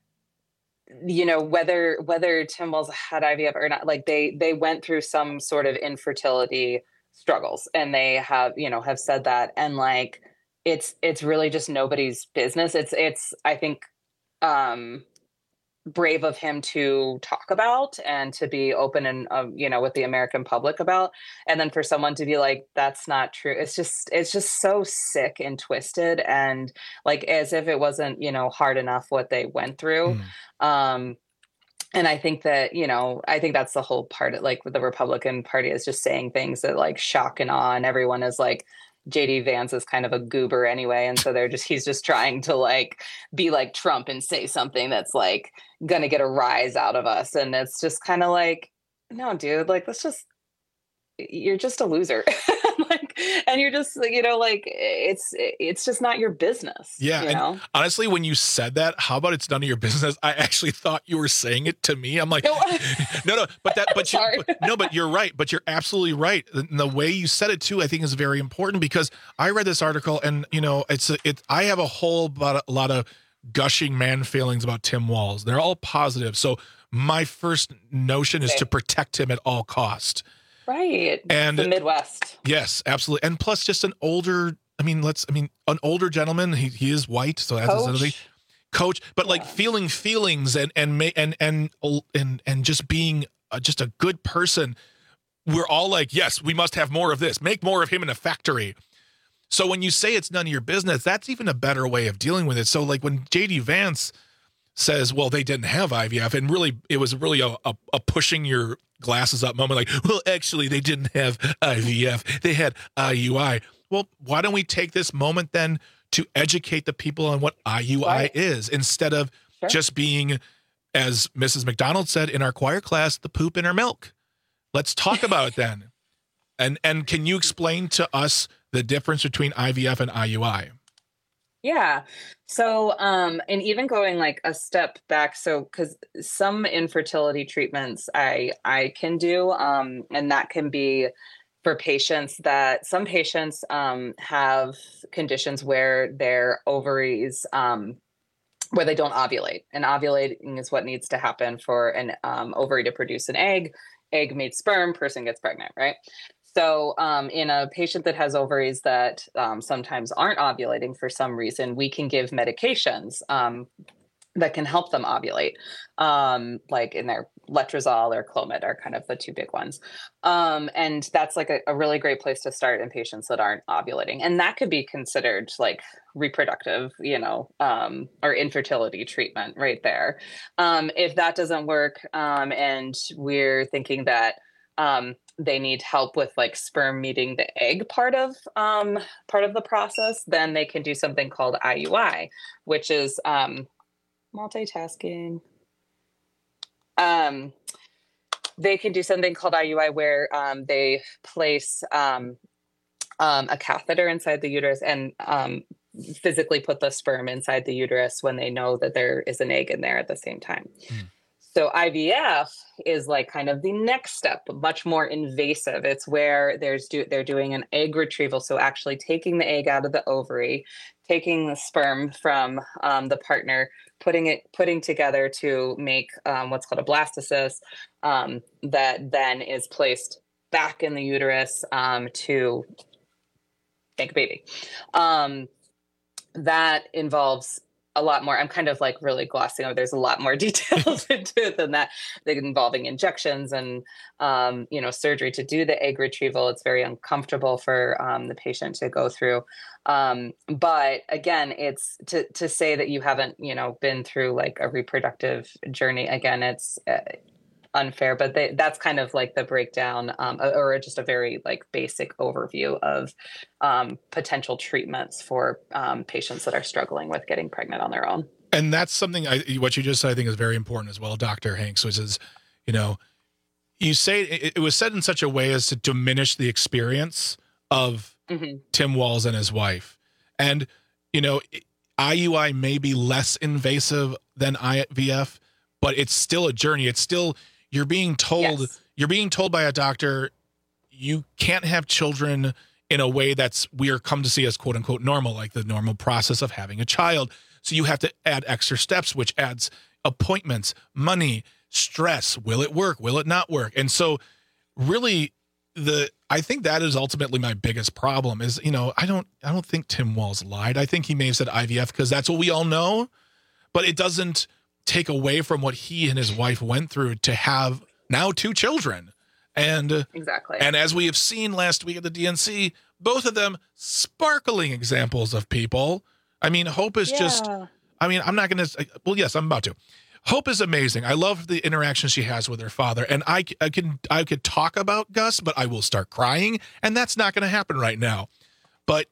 you know, whether whether Tim Walz had I V F or not, like they they went through some sort of infertility struggles, and they have, you know, have said that, and like it's it's really just nobody's business. It's it's I think um, brave of him to talk about and to be open and um, you know, with the American public about, and then for someone to be like, that's not true. It's just it's just so sick and twisted, and like as if it wasn't, you know, hard enough what they went through. Mm. Um, and I think that, you know, I think that's the whole part of like the Republican Party is just saying things that like shock and awe, and everyone is like, J D Vance is kind of a goober anyway. And so they're just, he's just trying to like be like Trump and say something that's like going to get a rise out of us. And it's just kind of like, no, dude, like, let's just, you're just a loser. Like, and you're just, you know, like it's, it's just not your business. Yeah. You and know? Honestly, when you said that, how about it's none of your business? I actually thought you were saying it to me. I'm like, no, no, but that, but, you, but no, but you're right. But you're absolutely right. The, the way you said it too, I think is very important, because I read this article and, you know, it's, a, it, I have a whole lot, a lot of gushing man feelings about Tim Walz. They're all positive. So my first notion is okay. to protect him at all cost. Right. And the Midwest. Yes, absolutely. And plus just an older, I mean, let's, I mean, an older gentleman, he, he is white. So that's another thing. Coach, but yeah. like feeling feelings and, and, and, and, and, and just being a, just a good person. We're all like, yes, we must have more of this, make more of him in a factory. So when you say it's none of your business, that's even a better way of dealing with it. So like when J D Vance says, well, they didn't have I V F, and really, it was really a, a, a pushing your glasses up moment. Like, well, actually they didn't have I V F. They had I U I. Well, why don't we take this moment then to educate the people on what I U I right. is, instead of sure. just being, as Missus McDonald said in our choir class, the poop in our milk. Let's talk about it then. And, and can you explain to us the difference between I V F and I U I? Yeah. So, um, and even going like a step back, so because some infertility treatments I I can do, um, and that can be for patients that some patients um, have conditions where their ovaries, um, where they don't ovulate, and ovulating is what needs to happen for an um, ovary to produce an egg. Egg meets sperm, person gets pregnant, right? So um, in a patient that has ovaries that um, sometimes aren't ovulating for some reason, we can give medications um, that can help them ovulate. Um, like in their letrozole or Clomid are kind of the two big ones. Um, and that's like a, a really great place to start in patients that aren't ovulating. And that could be considered like reproductive, you know, um, or infertility treatment right there. Um, if that doesn't work um, and we're thinking that um, they need help with like sperm meeting the egg part of um, part of the process, then they can do something called I U I, which is um, multitasking. Um, they can do something called I U I where um, they place um, um, a catheter inside the uterus and um, physically put the sperm inside the uterus when they know that there is an egg in there at the same time. Mm. So I V F is like kind of the next step, much more invasive. It's where there's do, they're doing an egg retrieval. So actually taking the egg out of the ovary, taking the sperm from um, the partner, putting it, putting together to make um, what's called a blastocyst um, that then is placed back in the uterus um, to make a baby. Um, that involves a lot more. I'm kind of like really glossing over. There's a lot more details into it than that, like involving injections and, um, you know, surgery to do the egg retrieval. It's very uncomfortable for um, the patient to go through. Um, but again, it's to, to say that you haven't, you know, been through like a reproductive journey. Again, it's uh, unfair, but they, that's kind of like the breakdown um, or just a very like basic overview of um, potential treatments for um, patients that are struggling with getting pregnant on their own. And that's something I, what you just said, I think is very important as well, Doctor Hanks, which is, you know, you say it, it was said in such a way as to diminish the experience of mm-hmm. Tim Walz and his wife. And, you know, I U I may be less invasive than I V F, but it's still a journey. It's still, you're being told, yes. you're being told by a doctor, you can't have children in a way that's we are come to see as quote unquote normal, like the normal process of having a child. So you have to add extra steps, which adds appointments, money, stress. Will it work? Will it not work? And so really the, I think that is ultimately my biggest problem is, you know, I don't, I don't think Tim Walz lied. I think he may have said I V F because that's what we all know, but it doesn't take away from what he and his wife went through to have now two children. And exactly. And as we have seen last week at the D N C, both of them sparkling examples of people. I mean, Hope is yeah. just, I mean, I'm not going to, well, yes, I'm about to. Hope is amazing. I love the interaction she has with her father. And I, I can, I could talk about Gus, but I will start crying. And that's not going to happen right now. But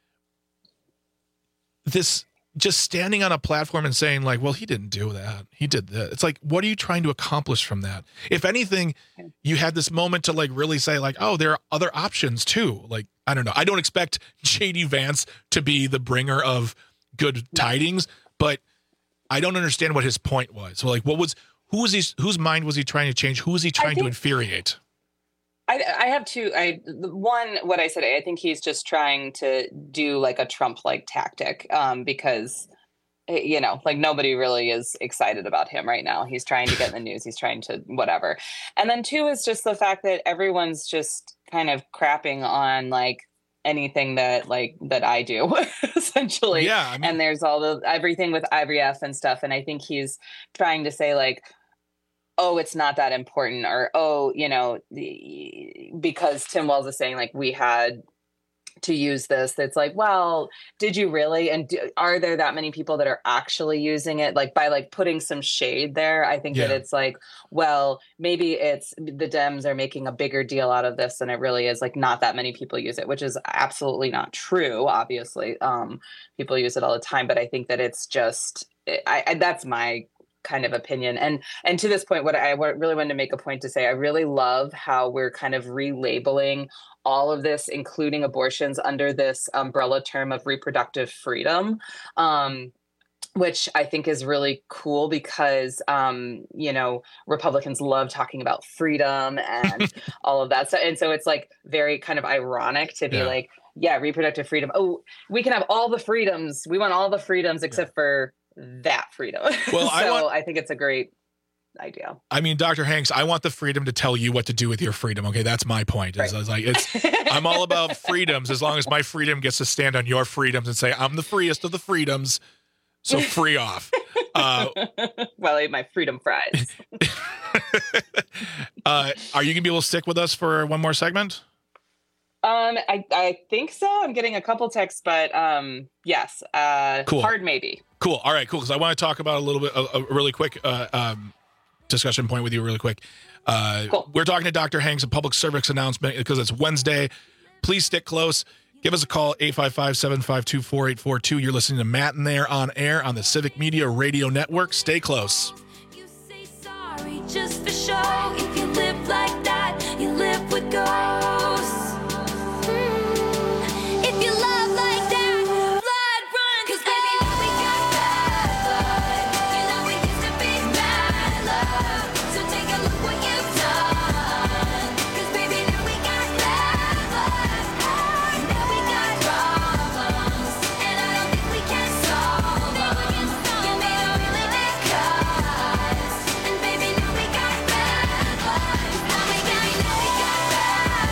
this, just standing on a platform and saying like, well, he didn't do that. He did that. It's like, what are you trying to accomplish from that? If anything, you had this moment to like really say like, oh, there are other options too. Like, I don't know. I don't expect J D Vance to be the bringer of good tidings, but I don't understand what his point was. So like, what was, who was he, whose mind was he trying to change? Who was he trying think- to infuriate? I, I have two. I one, what I said, I think he's just trying to do like a Trump-like tactic um, because, you know, like nobody really is excited about him right now. He's trying to get in the news. He's trying to whatever. And then two is just the fact that everyone's just kind of crapping on like anything that like that I do essentially. Yeah. I mean- and there's all the everything with I V F and stuff. And I think he's trying to say like, oh, it's not that important, or, oh, you know, because Tim Walz is saying like, we had to use this. It's like, well, did you really? And do, are there that many people that are actually using it? Like by like putting some shade there, I think yeah. that it's like, well, maybe it's the Dems are making a bigger deal out of this than it really is. Like not that many people use it, which is absolutely not true. Obviously, um, people use it all the time, but I think that it's just, I, I that's my kind of opinion. And and to this point, what I what really wanted to make a point to say, I really love how we're kind of relabeling all of this, including abortions, under this umbrella term of reproductive freedom, um, which I think is really cool because, um, you know, Republicans love talking about freedom and all of that. So, and so it's like very kind of ironic to be yeah. like, yeah, reproductive freedom. Oh, we can have all the freedoms. We want all the freedoms except yeah. for that freedom. Well, so I, want, I think it's a great idea. I mean, Doctor Hanks, I want the freedom to tell you what to do with your freedom. Okay, that's my point. Is, right. is like it's I'm all about freedoms as long as my freedom gets to stand on your freedoms and say I'm the freest of the freedoms. So free off. Uh, well, I eat my freedom fries. uh, are you gonna be able to stick with us for one more segment? Um, I, I think so. I'm getting a couple texts, but um, yes. Uh, cool. Hard maybe. Cool. All right, cool. Because I want to talk about a little bit, a, a really quick uh, um, discussion point with you really quick. Uh, cool. We're talking to Doctor Hanks, a public service announcement because it's Wednesday. Please stick close. Give us a call, eight five five, seven five two, four eight four two. You're listening to Matt and There on air on the Civic Media Radio Network. Stay close. You say sorry just for show. If you live like that, you live with ghosts. If you love like that, blood run. 'Cause baby, now we got bad blood. You know we used to be mad love. So take a look what you've done. 'Cause baby, now we got bad blood. Now we got problems, and I don't think we can solve them. You made a really big cuts, and baby, now we got bad blood. Now we got, now we got bad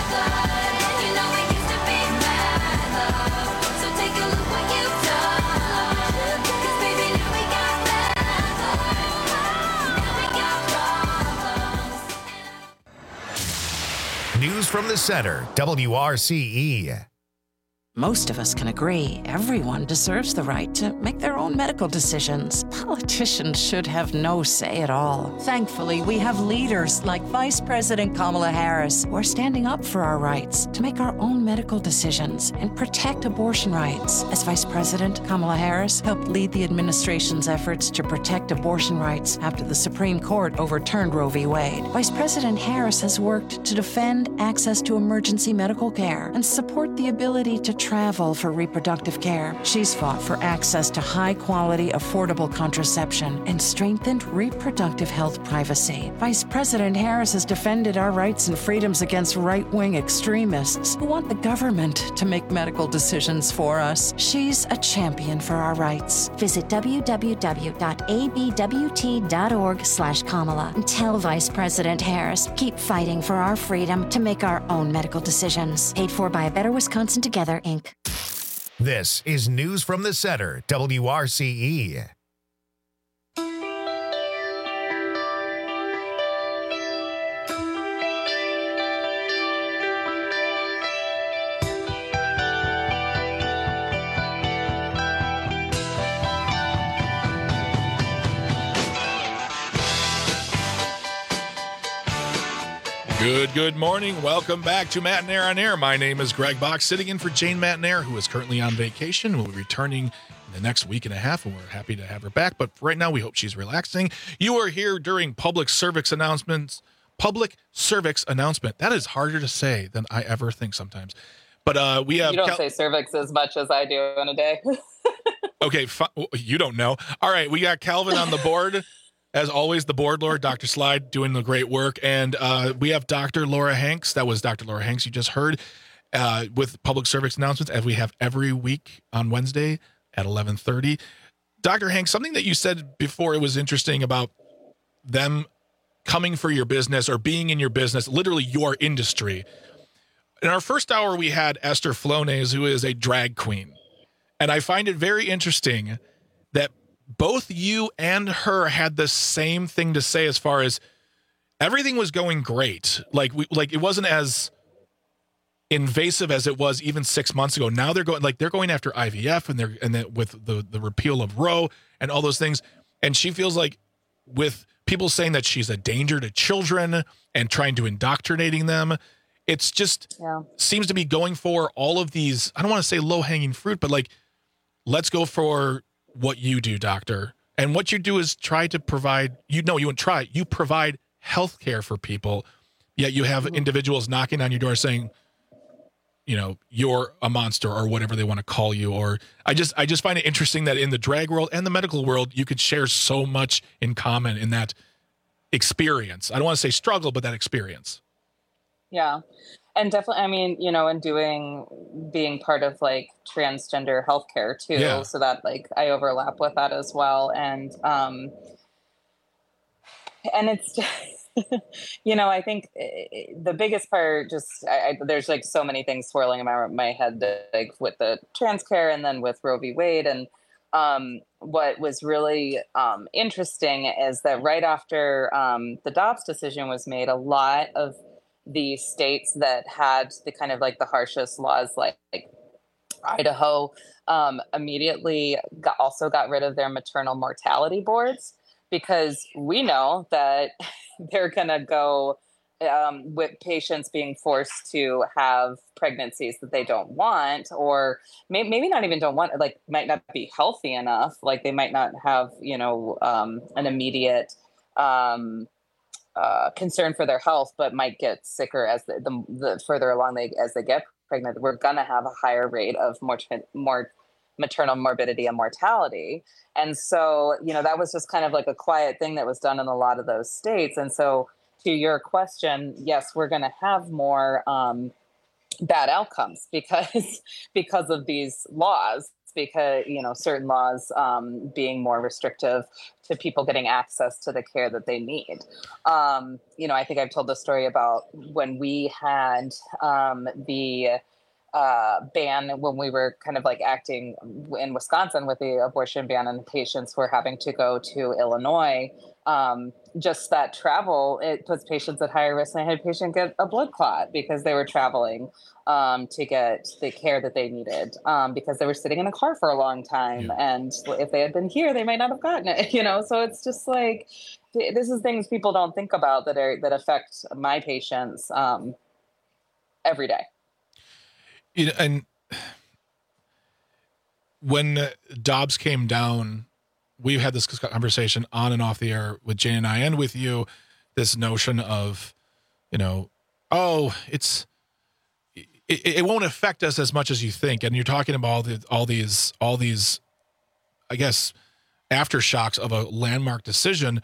from the Center, W R C E. Most of us can agree everyone deserves the right to make their own medical decisions. Politicians should have no say at all. Thankfully, we have leaders like Vice President Kamala Harris who are standing up for our rights to make our own medical decisions and protect abortion rights. As Vice President, Kamala Harris helped lead the administration's efforts to protect abortion rights after the Supreme Court overturned Roe v. Wade. Vice President Harris has worked to defend access to emergency medical care and support the ability to travel for reproductive care. She's fought for access to high-quality, affordable contraception and strengthened reproductive health privacy. Vice President Harris has defended our rights and freedoms against right-wing extremists who want the government to make medical decisions for us. She's a champion for our rights. Visit w w w dot a b w t dot org slash Kamala and tell Vice President Harris, keep fighting for our freedom to make our own medical decisions. Paid for by A Better Wisconsin Together, Incorporated. This is News from the Center, W R C E. Good, good morning. Welcome back to Matt and Air on Air. My name is Greg Bach, sitting in for Jane Matt-Nair, who is currently on vacation. We'll be returning in the next week and a half, and we're happy to have her back. But right now, we hope she's relaxing. You are here during public cervix announcements. Public cervix announcement. That is harder to say than I ever think sometimes. But uh, we have... You don't Cal- say cervix as much as I do in a day. Okay, fi- you don't know. All right, we got Calvin on the board. As always, the board lord, Doctor Slide, doing the great work. And uh, we have Doctor Laura Hanks. That was Doctor Laura Hanks you just heard uh, with public cervix announcements, as we have every week on Wednesday at eleven thirty. Doctor Hanks, something that you said before, it was interesting about them coming for your business or being in your business, literally your industry. In our first hour, we had Esther Flones, who is a drag queen. And I find it very interesting that both you and her had the same thing to say as far as everything was going great. Like we, like it wasn't as invasive as it was even six months ago. Now they're going like they're going after I V F and they're and then with the the repeal of Roe and all those things. And she feels like with people saying that she's a danger to children and trying to indoctrinating them, it's just yeah. seems to be going for all of these. I don't want to say low hanging fruit, but like let's go for what you do, doctor. And what you do is try to provide, you know, you wouldn't try, you provide health care for people, yet you have individuals knocking on your door saying, you know, you're a monster or whatever they want to call you. Or I just, I just find it interesting that in the drag world and the medical world, you could share so much in common in that experience. I don't want to say struggle, but that experience. Yeah. And definitely, I mean, you know, and doing, being part of like transgender healthcare too. Yeah. So that like I overlap with that as well. And, um, and it's, you know, I think the biggest part just, I, I, there's like so many things swirling around my head, like with the trans care and then with Roe v. Wade. And, um, what was really, um, interesting is that right after, um, the Dobbs decision was made, a lot of the states that had the kind of like the harshest laws, like, like Idaho, um, immediately got, also got rid of their maternal mortality boards, because we know that they're going to go um, with patients being forced to have pregnancies that they don't want, or may, maybe not even don't want, like might not be healthy enough. Like they might not have, you know, um, an immediate um Uh, concern for their health, but might get sicker as the, the, the further along they as they get pregnant. We're going to have a higher rate of more, more maternal morbidity and mortality. And so, you know, that was just kind of like a quiet thing that was done in a lot of those states. And so to your question, yes, we're going to have more um, bad outcomes because because of these laws. Because, you know, certain laws um, being more restrictive to people getting access to the care that they need. Um, you know, I think I've told the story about when we had um, the uh, ban, when we were kind of like acting in Wisconsin with the abortion ban, and patients were having to go to Illinois um, just that travel, it puts patients at higher risk. And I had a patient get a blood clot because they were traveling um, to get the care that they needed um, because they were sitting in a car for a long time. Yeah. And if they had been here, they might not have gotten it, you know? So it's just like, this is things people don't think about that are, that affect my patients um, every day. You know, and when Dobbs came down, we've had this conversation on and off the air with Jane and I, and with you, this notion of, you know, oh, it's, it, it won't affect us as much as you think. And you're talking about all, the, all these, all these, I guess, aftershocks of a landmark decision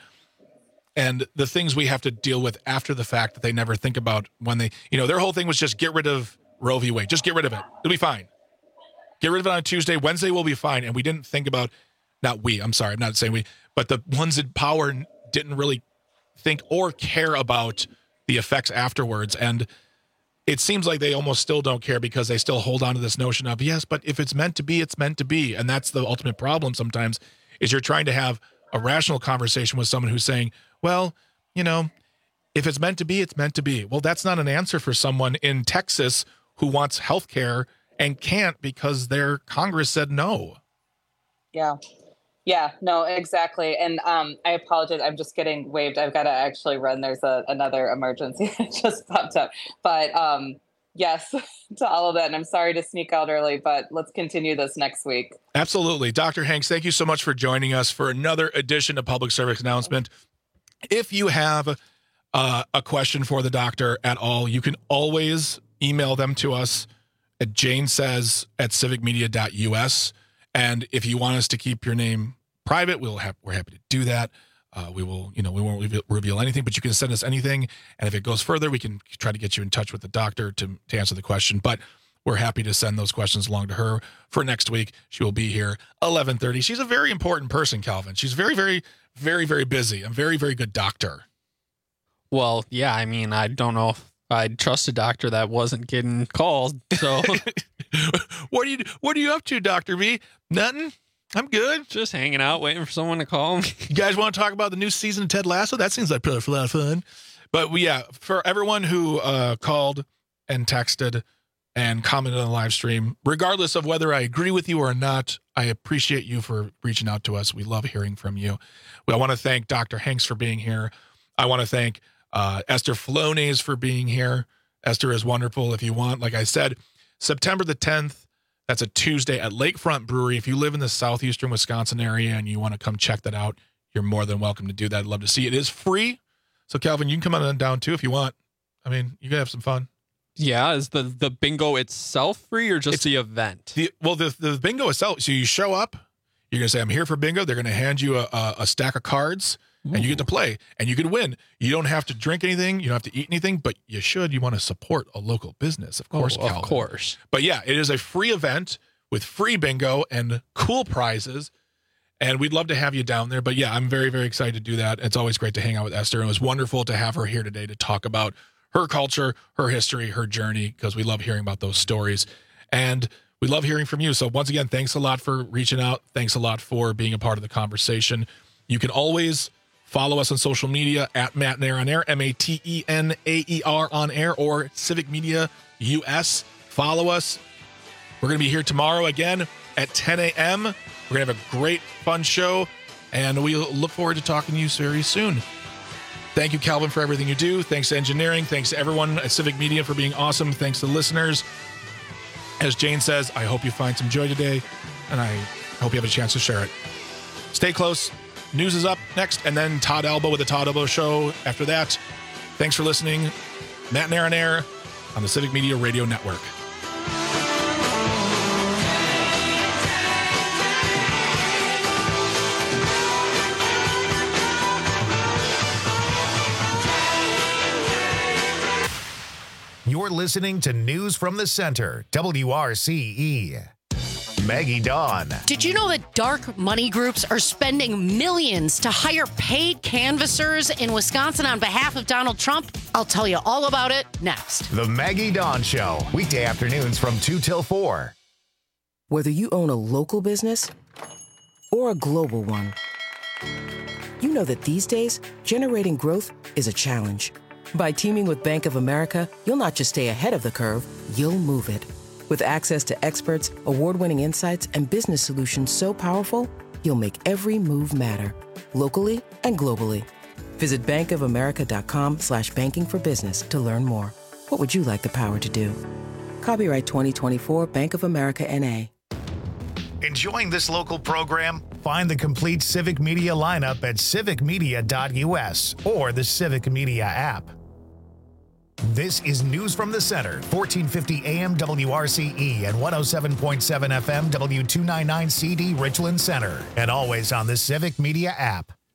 and the things we have to deal with after the fact that they never think about when they, you know, their whole thing was just get rid of Roe v. Wade. Just get rid of it. It'll be fine. Get rid of it on Tuesday. Wednesday will be fine. And we didn't think about, not we, I'm sorry, I'm not saying we, but the ones in power didn't really think or care about the effects afterwards. And it seems like they almost still don't care because they still hold on to this notion of, yes, but if it's meant to be, it's meant to be. And that's the ultimate problem sometimes, is you're trying to have a rational conversation with someone who's saying, well, you know, if it's meant to be, it's meant to be. Well, that's not an answer for someone in Texas who wants health care and can't because their Congress said no. Yeah. Yeah, no, exactly. And um, I apologize. I'm just getting waved. I've got to actually run. There's a, another emergency that just popped up. But um, yes, to all of that. And I'm sorry to sneak out early, but let's continue this next week. Absolutely. Doctor Hanks, thank you so much for joining us for another edition of Public Service Announcement. If you have uh, a question for the doctor at all, you can always email them to us at janesays at civicmedia dot u s. And if you want us to keep your name private, we'll have, we're happy to do that. Uh, we will, you know, we won't reveal, reveal anything, but you can send us anything. And if it goes further, we can try to get you in touch with the doctor to, to answer the question. But we're happy to send those questions along to her for next week. She will be here eleven thirty. She's a very important person, Calvin. She's very, very, very, very busy. A very, very good doctor. Well, yeah, I mean, I don't know if I'd trust a doctor that wasn't getting called. So what are you what are you up to, Doctor B? Nothing? I'm good. Just hanging out, waiting for someone to call me. You guys want to talk about the new season of Ted Lasso? That seems like a lot of fun. But we, yeah, for everyone who uh, called and texted and commented on the live stream, regardless of whether I agree with you or not, I appreciate you for reaching out to us. We love hearing from you. I want to thank Doctor Hanks for being here. I want to thank uh, Esther Flonase for being here. Esther is wonderful. If you want, like I said, September the tenth, that's a Tuesday at Lakefront Brewery. If you live in the southeastern Wisconsin area and you want to come check that out, you're more than welcome to do that. I'd love to see it. It is free. So, Calvin, you can come on down too if you want. I mean, you can have some fun. Yeah, is the, the bingo itself free or just it's, the event? The, well, the, the bingo itself, so you show up, you're going to say, I'm here for bingo. They're going to hand you a, a, a stack of cards. And you get to play, and you can win. You don't have to drink anything. You don't have to eat anything, but you should. You want to support a local business, of course, oh, Calvin. Of course. But yeah, it is a free event with free bingo and cool prizes, and we'd love to have you down there. But yeah, I'm very, very excited to do that. It's always great to hang out with Esther. It was wonderful to have her here today to talk about her culture, her history, her journey, because we love hearing about those stories. And we love hearing from you. So once again, thanks a lot for reaching out. Thanks a lot for being a part of the conversation. You can always follow us on social media at Matt Nair on Air, M A T E N A E R on Air, or Civic Media U S. Follow us. We're going to be here tomorrow again at ten a.m. We're going to have a great, fun show, and we look forward to talking to you very soon. Thank you, Calvin, for everything you do. Thanks to engineering. Thanks to everyone at Civic Media for being awesome. Thanks to listeners. As Jane says, I hope you find some joy today, and I hope you have a chance to share it. Stay close. News is up next, and then Todd Alba with the Todd Alba Show after that. Thanks for listening. Matt Nair on Air on the Civic Media Radio Network. You're listening to News from the Center, W R C E. Maggie Dawn. Did you know that dark money groups are spending millions to hire paid canvassers in Wisconsin on behalf of Donald Trump? I'll tell you all about it next. The Maggie Dawn Show, weekday afternoons from two till four. Whether you own a local business or a global one, you know that these days, generating growth is a challenge. By teaming with Bank of America, you'll not just stay ahead of the curve, you'll move it. With access to experts, award-winning insights, and business solutions so powerful, you'll make every move matter, locally and globally. Visit bankofamerica.com slash banking for business to learn more. What would you like the power to do? Copyright twenty twenty-four Bank of America N A. Enjoying this local program? Find the complete Civic Media lineup at civic media dot U S or the Civic Media app. This is News from the Center, fourteen fifty A M W R C E and one oh seven point seven F M W two ninety-nine C D Richland Center, and always on the Civic Media app.